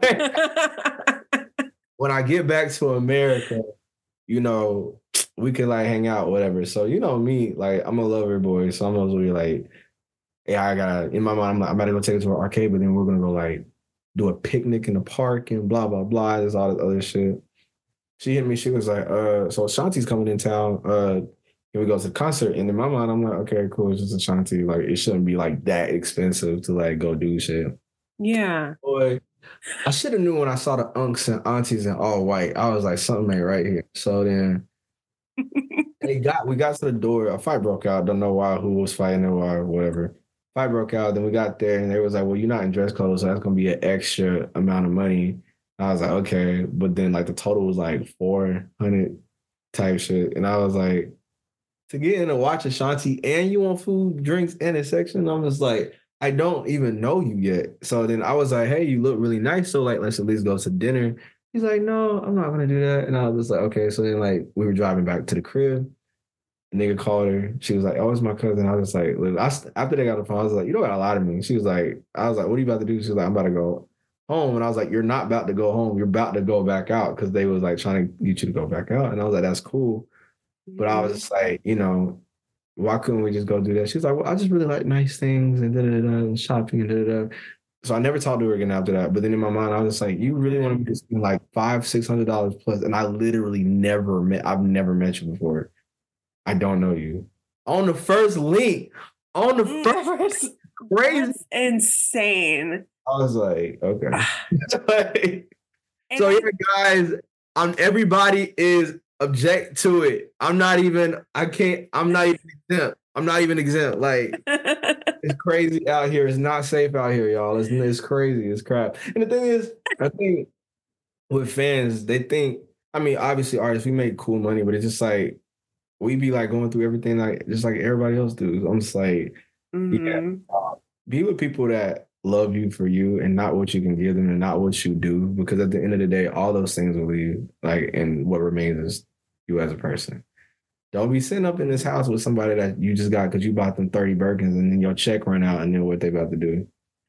Speaker 2: when I get back to America, you know, we can like hang out, whatever. So, you know, me, like, I'm a lover boy. So I'm always like, yeah, I gotta, in my mind, I'm like, I'm about to go take it to an arcade, but then we're gonna go like, do a picnic in the park and blah, blah, blah. There's all this other shit. She hit me. She was like, uh, so Ashanti's coming in town. Uh, here we go to the concert. And in my mind, I'm like, okay, cool. It's just Ashanti. Like, it shouldn't be like that expensive to like go do shit.
Speaker 1: Yeah.
Speaker 2: Boy, I should have knew when I saw the unks and aunties in all white. I was like, something ain't right here. So then they got, we got to the door. A fight broke out. Don't know why, who was fighting or why, whatever. Fight broke out. Then we got there and they was like, well, you're not in dress clothes, so that's going to be an extra amount of money. I was like, okay. But then like the total was like four hundred type shit. And I was like, to get in and watch Ashanti and you want food, drinks, and a section, I'm just like, I don't even know you yet. So then I was like, hey, you look really nice. So like, let's at least go to dinner. He's like, no, I'm not going to do that. And I was just like, okay. So then like, we were driving back to the crib. Nigga called her. She was like, oh, it's my cousin. I was just like, look, I, after they got the phone, I was like, you don't got to lie to me. She was like, I was like, what are you about to do? She was like, I'm about to go home. And I was like, you're not about to go home. You're about to go back out because they was like trying to get you to go back out. And I was like, that's cool. But I was just like, you know, why couldn't we just go do that? She was like, well, I just really like nice things and da-da-da-da and shopping and da-da-da. So I never talked to her again after that. But then in my mind, I was just like, you really want me to spend like five, six hundred dollars plus? And I literally never met, I've never met you before. I don't know you. On the first link, on the first, crazy.
Speaker 1: That's insane.
Speaker 2: I was like, okay. like, so yeah, guys, I'm, everybody is object to it. I'm not even, I can't, I'm not even exempt. I'm not even exempt. Like, it's crazy out here. It's not safe out here, y'all. It's, it's crazy. It's crap. And the thing is, I think with fans, they think, I mean, obviously artists, we make cool money, but it's just like, we be like going through everything like just like everybody else do. I'm just like, mm-hmm. yeah, uh, be with people that love you for you and not what you can give them and not what you do. Because at the end of the day, all those things will leave. Like, and what remains is you as a person. Don't be sitting up in this house with somebody that you just got because you bought them thirty Birkins and then your check ran out and then what they about to do?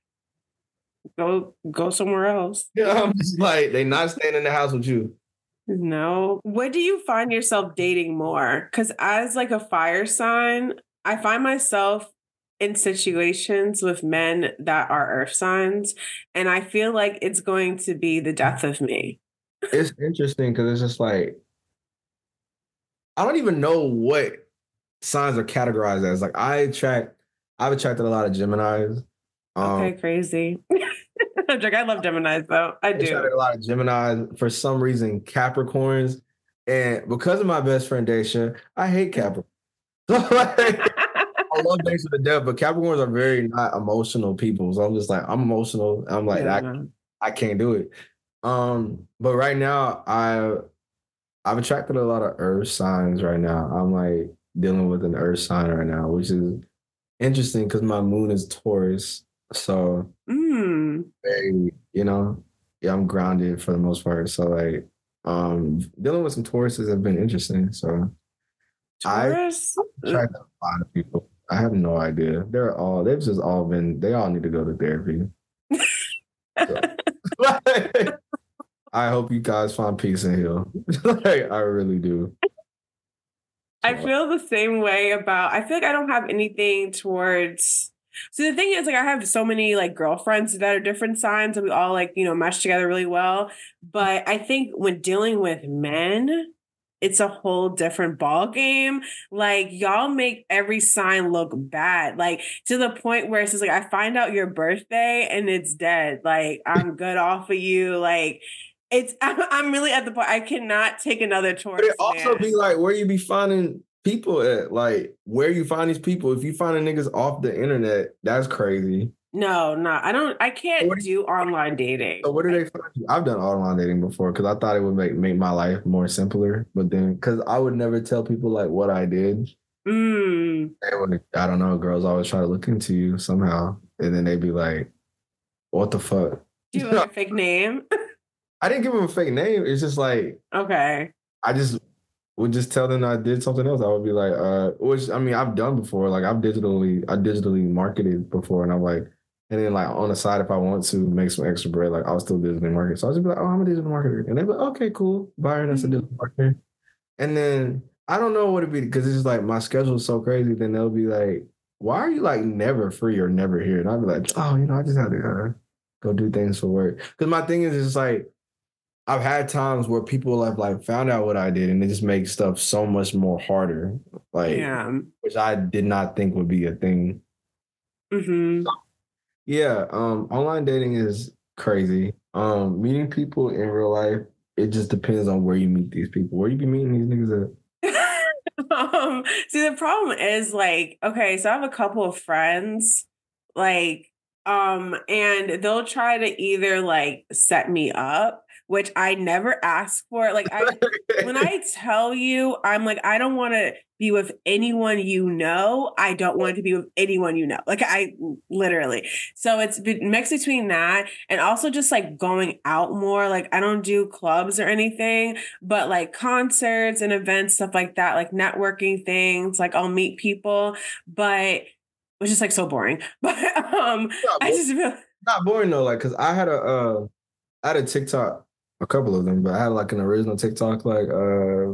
Speaker 1: Go go somewhere else.
Speaker 2: Yeah, I'm just like, they not staying in the house with you.
Speaker 1: No. What do you find yourself dating more? Because as like a fire sign, I find myself in situations with men that are earth signs, and I feel like it's going to be the death of me.
Speaker 2: It's interesting because it's just like, I don't even know what signs are categorized as. Like I attract, I've attracted a lot of Geminis. Um,
Speaker 1: Okay, crazy. I'm like, I love Geminis though. I
Speaker 2: I attracted
Speaker 1: do.
Speaker 2: a lot of Geminis. For some reason, Capricorns, and because of my best friend Daisha, I hate Capricorn. So like, I love Daisha to death, but Capricorns are very not emotional people. So I'm just like, I'm emotional. I'm like,
Speaker 1: Yeah,
Speaker 2: I,
Speaker 1: no.
Speaker 2: I can't do it. Um, but right now, I I've attracted a lot of earth signs right now. I'm like dealing with an earth sign right now, which is interesting because my moon is Taurus. So
Speaker 1: Mm.
Speaker 2: very, you know, yeah, I'm grounded for the most part. So like um dealing with some Tauruses have been interesting. So I
Speaker 1: Taurus?
Speaker 2: attracted a lot of people. I have no idea. They're all they've just all been they all need to go to therapy. So I hope you guys find peace and heal. Like I really do.
Speaker 1: I
Speaker 2: So,
Speaker 1: feel the same way about, I feel like I don't have anything towards. So the thing is, like, I have so many like girlfriends that are different signs and we all like, you know, mesh together really well. But I think when dealing with men, it's a whole different ball game. Like y'all make every sign look bad. Like to the point where it's just like I find out your birthday and it's dead. Like I'm good off of you. Like it's I'm, I'm really at the point I cannot take another
Speaker 2: but it
Speaker 1: Taurus
Speaker 2: also be
Speaker 1: man.
Speaker 2: like where you be finding people at, like where you find these people. If you finding niggas off the internet, that's crazy.
Speaker 1: No, no, I don't. I
Speaker 2: So what
Speaker 1: can't
Speaker 2: do
Speaker 1: do online
Speaker 2: So
Speaker 1: dating.
Speaker 2: where do
Speaker 1: I,
Speaker 2: they find you? I've done online dating before because I thought it would make make my life more simpler. But then because I would never tell people like what I did.
Speaker 1: mm,
Speaker 2: They would, I don't know, girls always try to look into you somehow. And then they'd be like, what the fuck?
Speaker 1: do you have like a fake name?
Speaker 2: I didn't give them a fake name. It's just like
Speaker 1: Okay.
Speaker 2: I just would just tell them I did something else. I would be like, uh, which I mean I've done before. Like I've digitally I digitally marketed before and I'm like, and then like on the side if I want to make some extra bread, like I'll still digitally market. So I'll just be like, oh, I'm a digital marketer. And they'd be like, okay, cool. Buyer, that's a
Speaker 1: Mhm.
Speaker 2: digital marketer. And then I don't know what it'd be because it's just like my schedule is so crazy. Then they'll be like, why are you like never free or never here? And I'll be like, oh, you know, I just had to uh, go do things for work. Because my thing is, it's like I've had times where people have like found out what I did and it just makes stuff so much more harder. Like,
Speaker 1: Yeah.
Speaker 2: which I did not think would be a thing.
Speaker 1: Hmm.
Speaker 2: Yeah, um, online dating is crazy. Um, meeting people in real life, it just depends on where you meet these people. Where you be meeting these niggas at?
Speaker 1: um, see, the problem is like, okay, so I have a couple of friends, like, um, and they'll try to either like set me up, which I never ask for. Like, I when I tell you, I'm like, I don't want to be with anyone you know. I don't want to be with anyone you know. Like, I literally. So it's been mixed between that and also just like going out more. Like, I don't do clubs or anything, but like concerts and events, stuff like that, like networking things. Like, I'll meet people, but which is like so boring. But um,
Speaker 2: Not
Speaker 1: I
Speaker 2: boring,
Speaker 1: just feel.
Speaker 2: not boring though, like, cause I had a, uh, I had a TikTok, a couple of them, but I had like an original TikTok like uh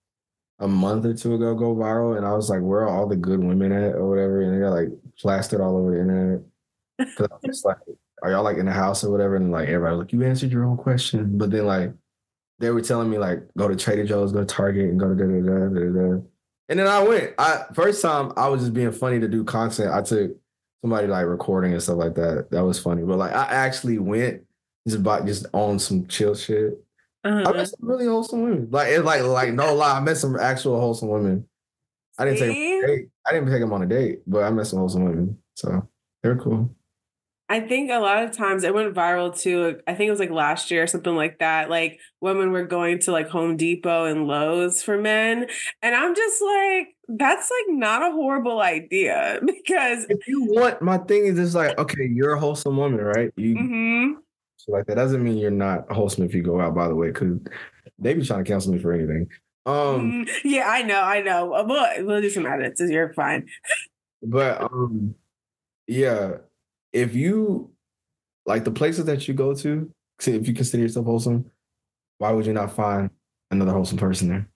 Speaker 2: a month or two ago go viral, and I was like, where are all the good women at or whatever, and they got like plastered all over the internet. Cause I was just like, are y'all like in the house or whatever? And like everybody was like, you answered your own question, but then like they were telling me like go to Trader Joe's, go to Target, and go to da da da da da. And then I went. I first time I was just being funny to do content. I took somebody like recording and stuff like that. That was funny. But like I actually went just about just on some chill shit. I met
Speaker 1: Uh-huh.
Speaker 2: some really wholesome women. Like it's like like no lie, I met some actual wholesome women. I didn't take them on
Speaker 1: See?
Speaker 2: a date. I didn't take them on a date, but I met some wholesome women. So they're cool.
Speaker 1: I think a lot of times it went viral too. I think it was like last year or something like that. Like women were going to like Home Depot and Lowe's for men. And I'm just like, that's like not a horrible idea because
Speaker 2: If you want, my thing is just like, okay, you're a wholesome woman, right? You
Speaker 1: hmm
Speaker 2: so like that doesn't mean you're not wholesome if you go out, by the way, because they be trying to cancel me for anything. Um,
Speaker 1: hmm yeah, I know, I know. We'll, we'll do some edits. You're fine.
Speaker 2: but um, yeah, if you like the places that you go to, see if you consider yourself wholesome, why would you not find another wholesome person there?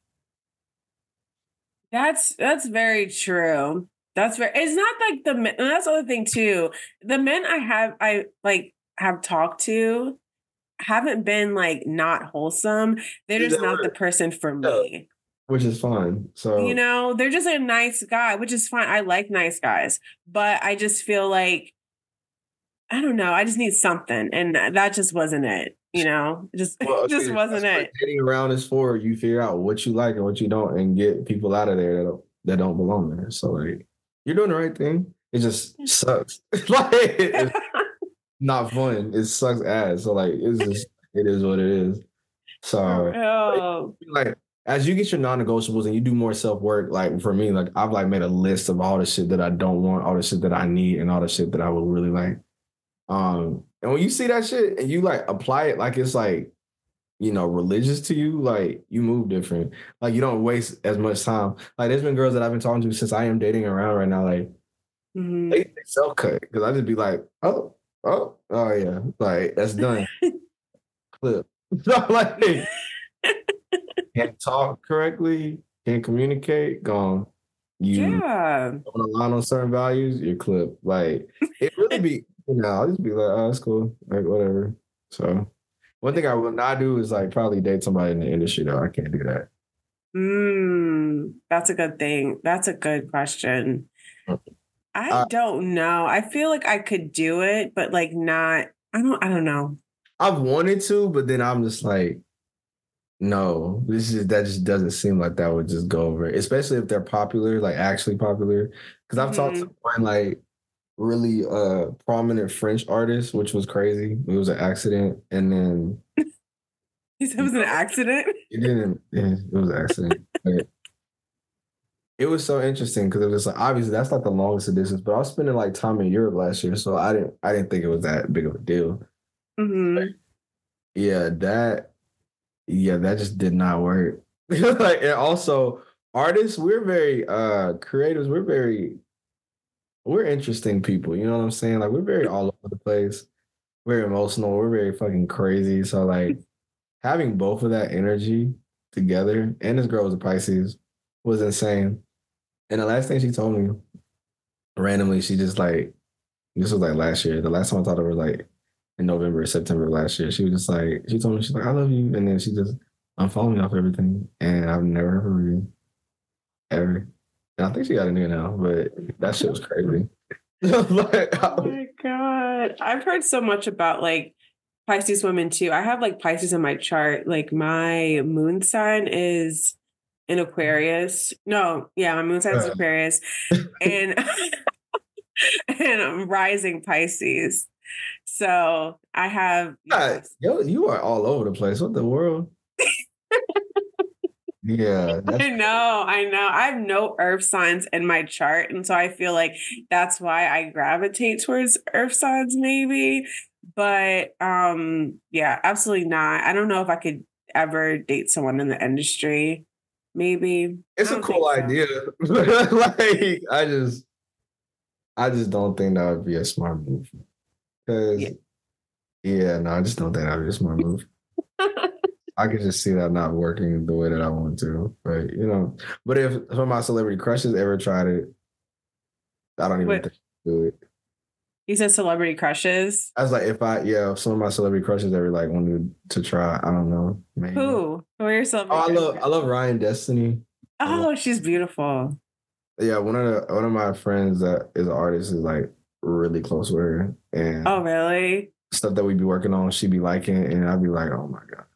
Speaker 1: That's that's very true. That's very. It's not like the men. And that's the other thing too. The men I have, I like have talked to, haven't been like not wholesome. They're
Speaker 2: Is
Speaker 1: just
Speaker 2: that
Speaker 1: not the
Speaker 2: right?
Speaker 1: person for
Speaker 2: Yeah.
Speaker 1: me.
Speaker 2: which is fine.
Speaker 1: You
Speaker 2: So
Speaker 1: know, they're just a nice guy, which is fine. I like nice guys, but I just feel like I don't know. I just need something, and that just wasn't it. You know, it just
Speaker 2: well,
Speaker 1: it just
Speaker 2: okay, that's
Speaker 1: wasn't
Speaker 2: what
Speaker 1: it.
Speaker 2: dating around is for. You figure out what you like and what you don't, and get people out of there that don't, that don't belong there. So like, you're doing the right thing. It just sucks. Like it's not fun. It sucks ass. So like, it's just it is what it is.
Speaker 1: For
Speaker 2: So like,
Speaker 1: real.
Speaker 2: like as you get your non-negotiables and you do more self-work, like for me, like I've like made a list of all the shit that I don't want, all the shit that I need, and all the shit that I would really like. Um, and when you see that shit and you like apply it like it's like, you know, religious to you, like you move different. Like you don't waste as much time. Like there's been girls that I've been talking to since I am dating around right now, like
Speaker 1: Mhm.
Speaker 2: they, they self cut because I just be like, oh, oh, oh yeah, like that's done. Clip. So like can't talk correctly, can't communicate, gone. You
Speaker 1: Yeah.
Speaker 2: don't align on certain values, you're clipped. Like it really be, you know, I'll just be like, oh, that's cool, like whatever. So one thing I will not do is like probably date somebody in the industry though. I can't do that.
Speaker 1: Mm, that's a good thing. That's a good question. I
Speaker 2: I,
Speaker 1: don't know. I feel like I could do it, but like not. I don't. I don't know.
Speaker 2: I've wanted to, but then I'm just like, no, this is that just doesn't seem like that would just go over, especially if they're popular, like actually popular. Because I've talked
Speaker 1: Hmm.
Speaker 2: to one like really uh prominent French artist, which was crazy. It was an accident, and then
Speaker 1: He said it
Speaker 2: you
Speaker 1: was an
Speaker 2: know,
Speaker 1: accident.
Speaker 2: it didn't. Yeah, it was an accident. But it was so interesting because it was like obviously that's not the longest distance, but I was spending like time in Europe last year, so I didn't I didn't think it was that big of a deal.
Speaker 1: Hmm.
Speaker 2: Yeah, that yeah, that just did not work. Like and also artists, we're very uh creators, we're very we're interesting people, you know what I'm saying? Like we're very all over the place. We're emotional, we're very fucking crazy. So like having both of that energy together, and this girl was a Pisces, was insane. And the last thing she told me randomly, she just like this was like last year. The last time I talked to her was like in November, September of last year. She was just like, she told me, she's like, I love you. And then she just unfollowed me off everything. And I've never heard from her ever. And I think she got a new now, but that shit was crazy. Like, I
Speaker 1: Oh
Speaker 2: was-
Speaker 1: my god! I've heard so much about like Pisces women too. I have like Pisces in my chart. Like my moon sign is in Aquarius. No, yeah, my moon sign is
Speaker 2: uh,
Speaker 1: Aquarius, and and I'm rising Pisces. So I have
Speaker 2: God,
Speaker 1: yes.
Speaker 2: yo, you are all over the place. What the world? Yeah, that's
Speaker 1: I know, I know. I have no earth signs in my chart. And so I feel like that's why I gravitate towards earth signs, maybe. But um, yeah, absolutely not. I don't know if I could ever date someone in the industry. Maybe. I
Speaker 2: it's a
Speaker 1: don't
Speaker 2: cool
Speaker 1: think so.
Speaker 2: idea. Like, I just I just don't think that would be a smart move.
Speaker 1: Yeah.
Speaker 2: Because yeah, no, I just don't think that would be a smart move. I could just see that not working the way that I want to. But you know, but if some of my celebrity crushes ever tried it, I don't even
Speaker 1: What
Speaker 2: think I'd do it.
Speaker 1: you said celebrity crushes?
Speaker 2: I was like, if I yeah, if some of my celebrity crushes ever like wanted to try, I don't know, maybe.
Speaker 1: Who? Who are your
Speaker 2: Oh, I
Speaker 1: celebrity
Speaker 2: love I
Speaker 1: crushes?
Speaker 2: love Ryan Destiny. I love,
Speaker 1: Oh, she's beautiful.
Speaker 2: yeah, one of the one of my friends that is an artist is like really close with her,
Speaker 1: Oh,
Speaker 2: and
Speaker 1: really?
Speaker 2: stuff that we be working on, she be liking, and I'd be like, oh my god.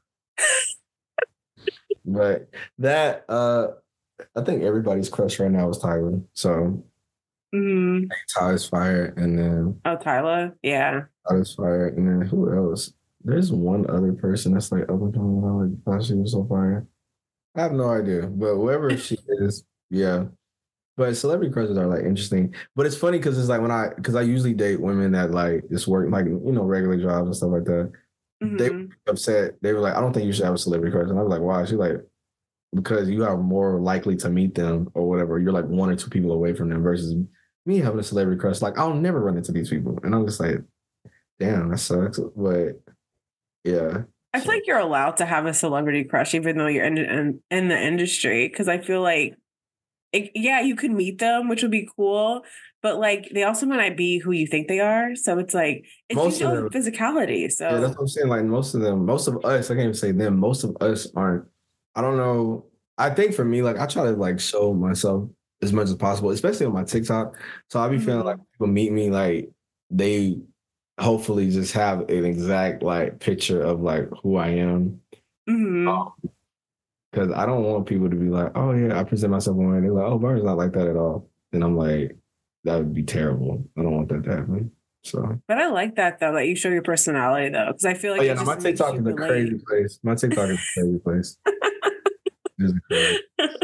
Speaker 2: But that uh I think everybody's crush right now is Tyler. So
Speaker 1: Hmm.
Speaker 2: Tyler's fire, and then
Speaker 1: Oh, Tyler? Yeah.
Speaker 2: Tyler's fire, and then who else? There's one other person that's like up and coming. I like thought she was so fire. I have no idea, but whoever she is, yeah. But celebrity crushes are like interesting. But it's funny because it's like when I because I usually date women that like just work like you know regular jobs and stuff like that. They were
Speaker 1: Hmm.
Speaker 2: upset. They were like, I don't think you should have a celebrity crush. And I was like, why? She's like, because you are more likely to meet them or whatever. You're like one or two people away from them versus me having a celebrity crush. Like I'll never run into these people. And I'm just like, damn, that sucks. But yeah.
Speaker 1: I feel like you're allowed to have a celebrity crush even though you're in in, in the industry because I feel like it, yeah, you could meet them, which would be cool, but like they also might not be who you think they are. So it's like it's
Speaker 2: Most
Speaker 1: usually
Speaker 2: of
Speaker 1: all
Speaker 2: them,
Speaker 1: the physicality.
Speaker 2: yeah, that's
Speaker 1: So
Speaker 2: what I'm saying. Like most of them, most of us, I can't even say them, most of us aren't. I don't know. I think for me, like I try to like show myself as much as possible, especially on my TikTok. So I be feeling like
Speaker 1: Mhm.
Speaker 2: people meet me like they hopefully just have an exact like picture of like who I am.
Speaker 1: Mhm.
Speaker 2: Because I don't want people to be like, oh yeah, I present myself one way. They're like, oh, Byron's not like that at all. And I'm like, that would be terrible. I don't want that to happen. So,
Speaker 1: But I like that though, that you show your personality though, because I feel
Speaker 2: oh
Speaker 1: like
Speaker 2: yeah,
Speaker 1: it
Speaker 2: no, my
Speaker 1: just makes
Speaker 2: TikTok
Speaker 1: you
Speaker 2: is a crazy
Speaker 1: relate.
Speaker 2: place. My TikTok is a crazy place. It's a crazy.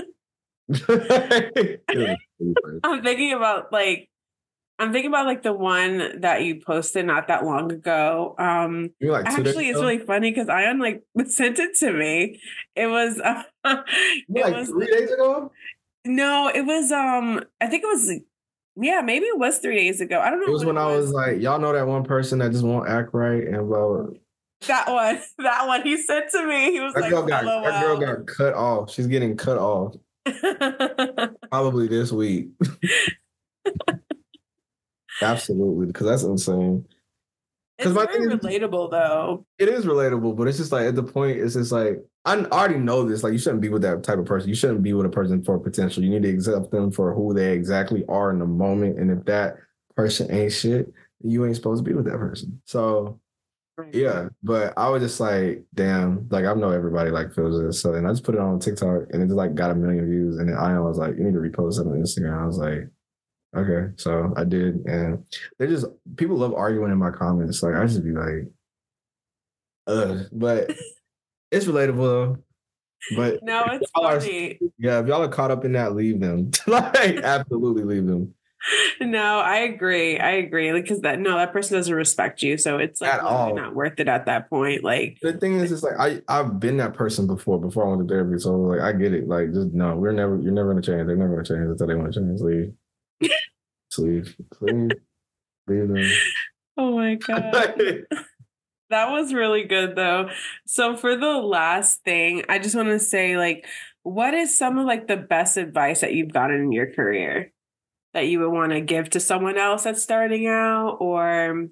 Speaker 2: It is a crazy place.
Speaker 1: I'm thinking about like I'm thinking about like the one that you posted not that long ago. Um,
Speaker 2: You mean like two days
Speaker 1: actually, it's
Speaker 2: ago?
Speaker 1: really funny because Ion like sent it to me. It was, uh,
Speaker 2: You mean
Speaker 1: it
Speaker 2: like
Speaker 1: was
Speaker 2: three days ago?
Speaker 1: no, it was. Um, I think it was. Yeah, maybe it was three days ago. I don't
Speaker 2: It
Speaker 1: know
Speaker 2: was
Speaker 1: when
Speaker 2: when
Speaker 1: it
Speaker 2: I was
Speaker 1: was.
Speaker 2: like, y'all know that one person that just won't act right and blah, blah.
Speaker 1: That one, that one he sent to me. He was
Speaker 2: That
Speaker 1: like,
Speaker 2: girl got that girl
Speaker 1: "LOL."
Speaker 2: got cut off. She's getting cut off probably this week. Absolutely, because that's insane. Because
Speaker 1: It's
Speaker 2: my
Speaker 1: very
Speaker 2: thing is,
Speaker 1: relatable though.
Speaker 2: it is relatable, but it's just like at the point, it's just like I already know this. Like you shouldn't be with that type of person. You shouldn't be with a person for potential. You need to accept them for who they exactly are in the moment. And if that person ain't shit, you ain't supposed to be with that person. So yeah, but I was just like, damn, like I know everybody like feels this. So then I just put it on TikTok and it just like got a million views. And then I was like, you need to repost it on Instagram. I was like, okay. So I did. And they just people love arguing in my comments. Like I just be like, ugh. But it's relatable though. But
Speaker 1: No, it's
Speaker 2: y'all are,
Speaker 1: funny.
Speaker 2: yeah, if y'all are caught up in that, leave them. Like absolutely leave them.
Speaker 1: No, I agree. I agree. Like, because that no, that person doesn't respect you, so it's like
Speaker 2: At
Speaker 1: literally
Speaker 2: all.
Speaker 1: not worth it at that point. Like,
Speaker 2: The thing is, it's like I I've been that person before. Before I went to therapy, so like I get it. Like just no, we're never. You're never gonna change. They're never gonna change until they want to change. Leave. Just leave. Leave. Leave them.
Speaker 1: oh my god, that was really good though. So for the last thing, I just want to say, like, what is some of like the best advice that you've gotten in your career that you would want to give to someone else that's starting out, or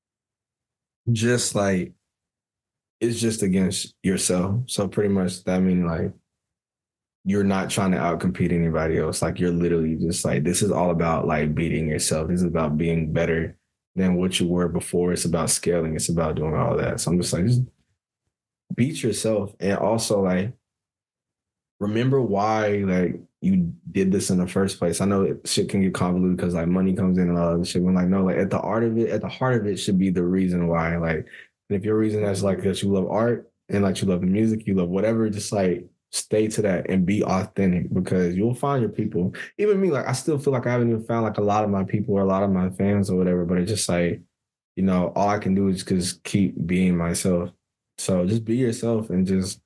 Speaker 2: Just like it's just against yourself. So pretty much that means like you're not trying to outcompete anybody else. Like you're literally just like this is all about like beating yourself. This is about being better than what you were before. It's about scaling. It's about doing all that. So I'm just like just beat yourself and also like remember why like you did this in the first place. I know it, shit can get convoluted because like money comes in and all that shit. When like no, like at the art of it, at the heart of it should be the reason why. Like, and if your reason is like that you love art and like you love the music, you love whatever, just like stay to that and be authentic because you'll find your people. Even me, like I still feel like I haven't even found like a lot of my people or a lot of my fans or whatever. But it's just like, you know, all I can do is just keep being myself. So just be yourself and just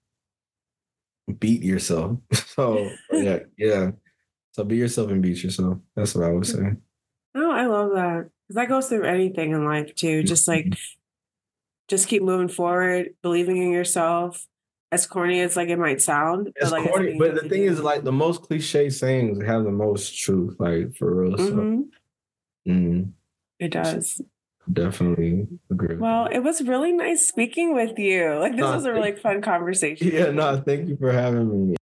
Speaker 2: beat yourself. So yeah, yeah. So be yourself and beat yourself. That's what I would say.
Speaker 1: oh, I love that because that goes through anything in life too. Just like just keep moving forward, believing in yourself. As corny as like it might sound, but
Speaker 2: It's
Speaker 1: like it's
Speaker 2: corny,
Speaker 1: something you
Speaker 2: but
Speaker 1: have
Speaker 2: the
Speaker 1: to
Speaker 2: thing is,
Speaker 1: do.
Speaker 2: like the most cliche sayings have the most truth, like for real. So
Speaker 1: hmm
Speaker 2: mm,
Speaker 1: It does.
Speaker 2: definitely agree with
Speaker 1: Well,
Speaker 2: that.
Speaker 1: it was really nice speaking with you. Like this
Speaker 2: No,
Speaker 1: was a
Speaker 2: thank-
Speaker 1: really fun conversation.
Speaker 2: yeah, no, thank you for having me.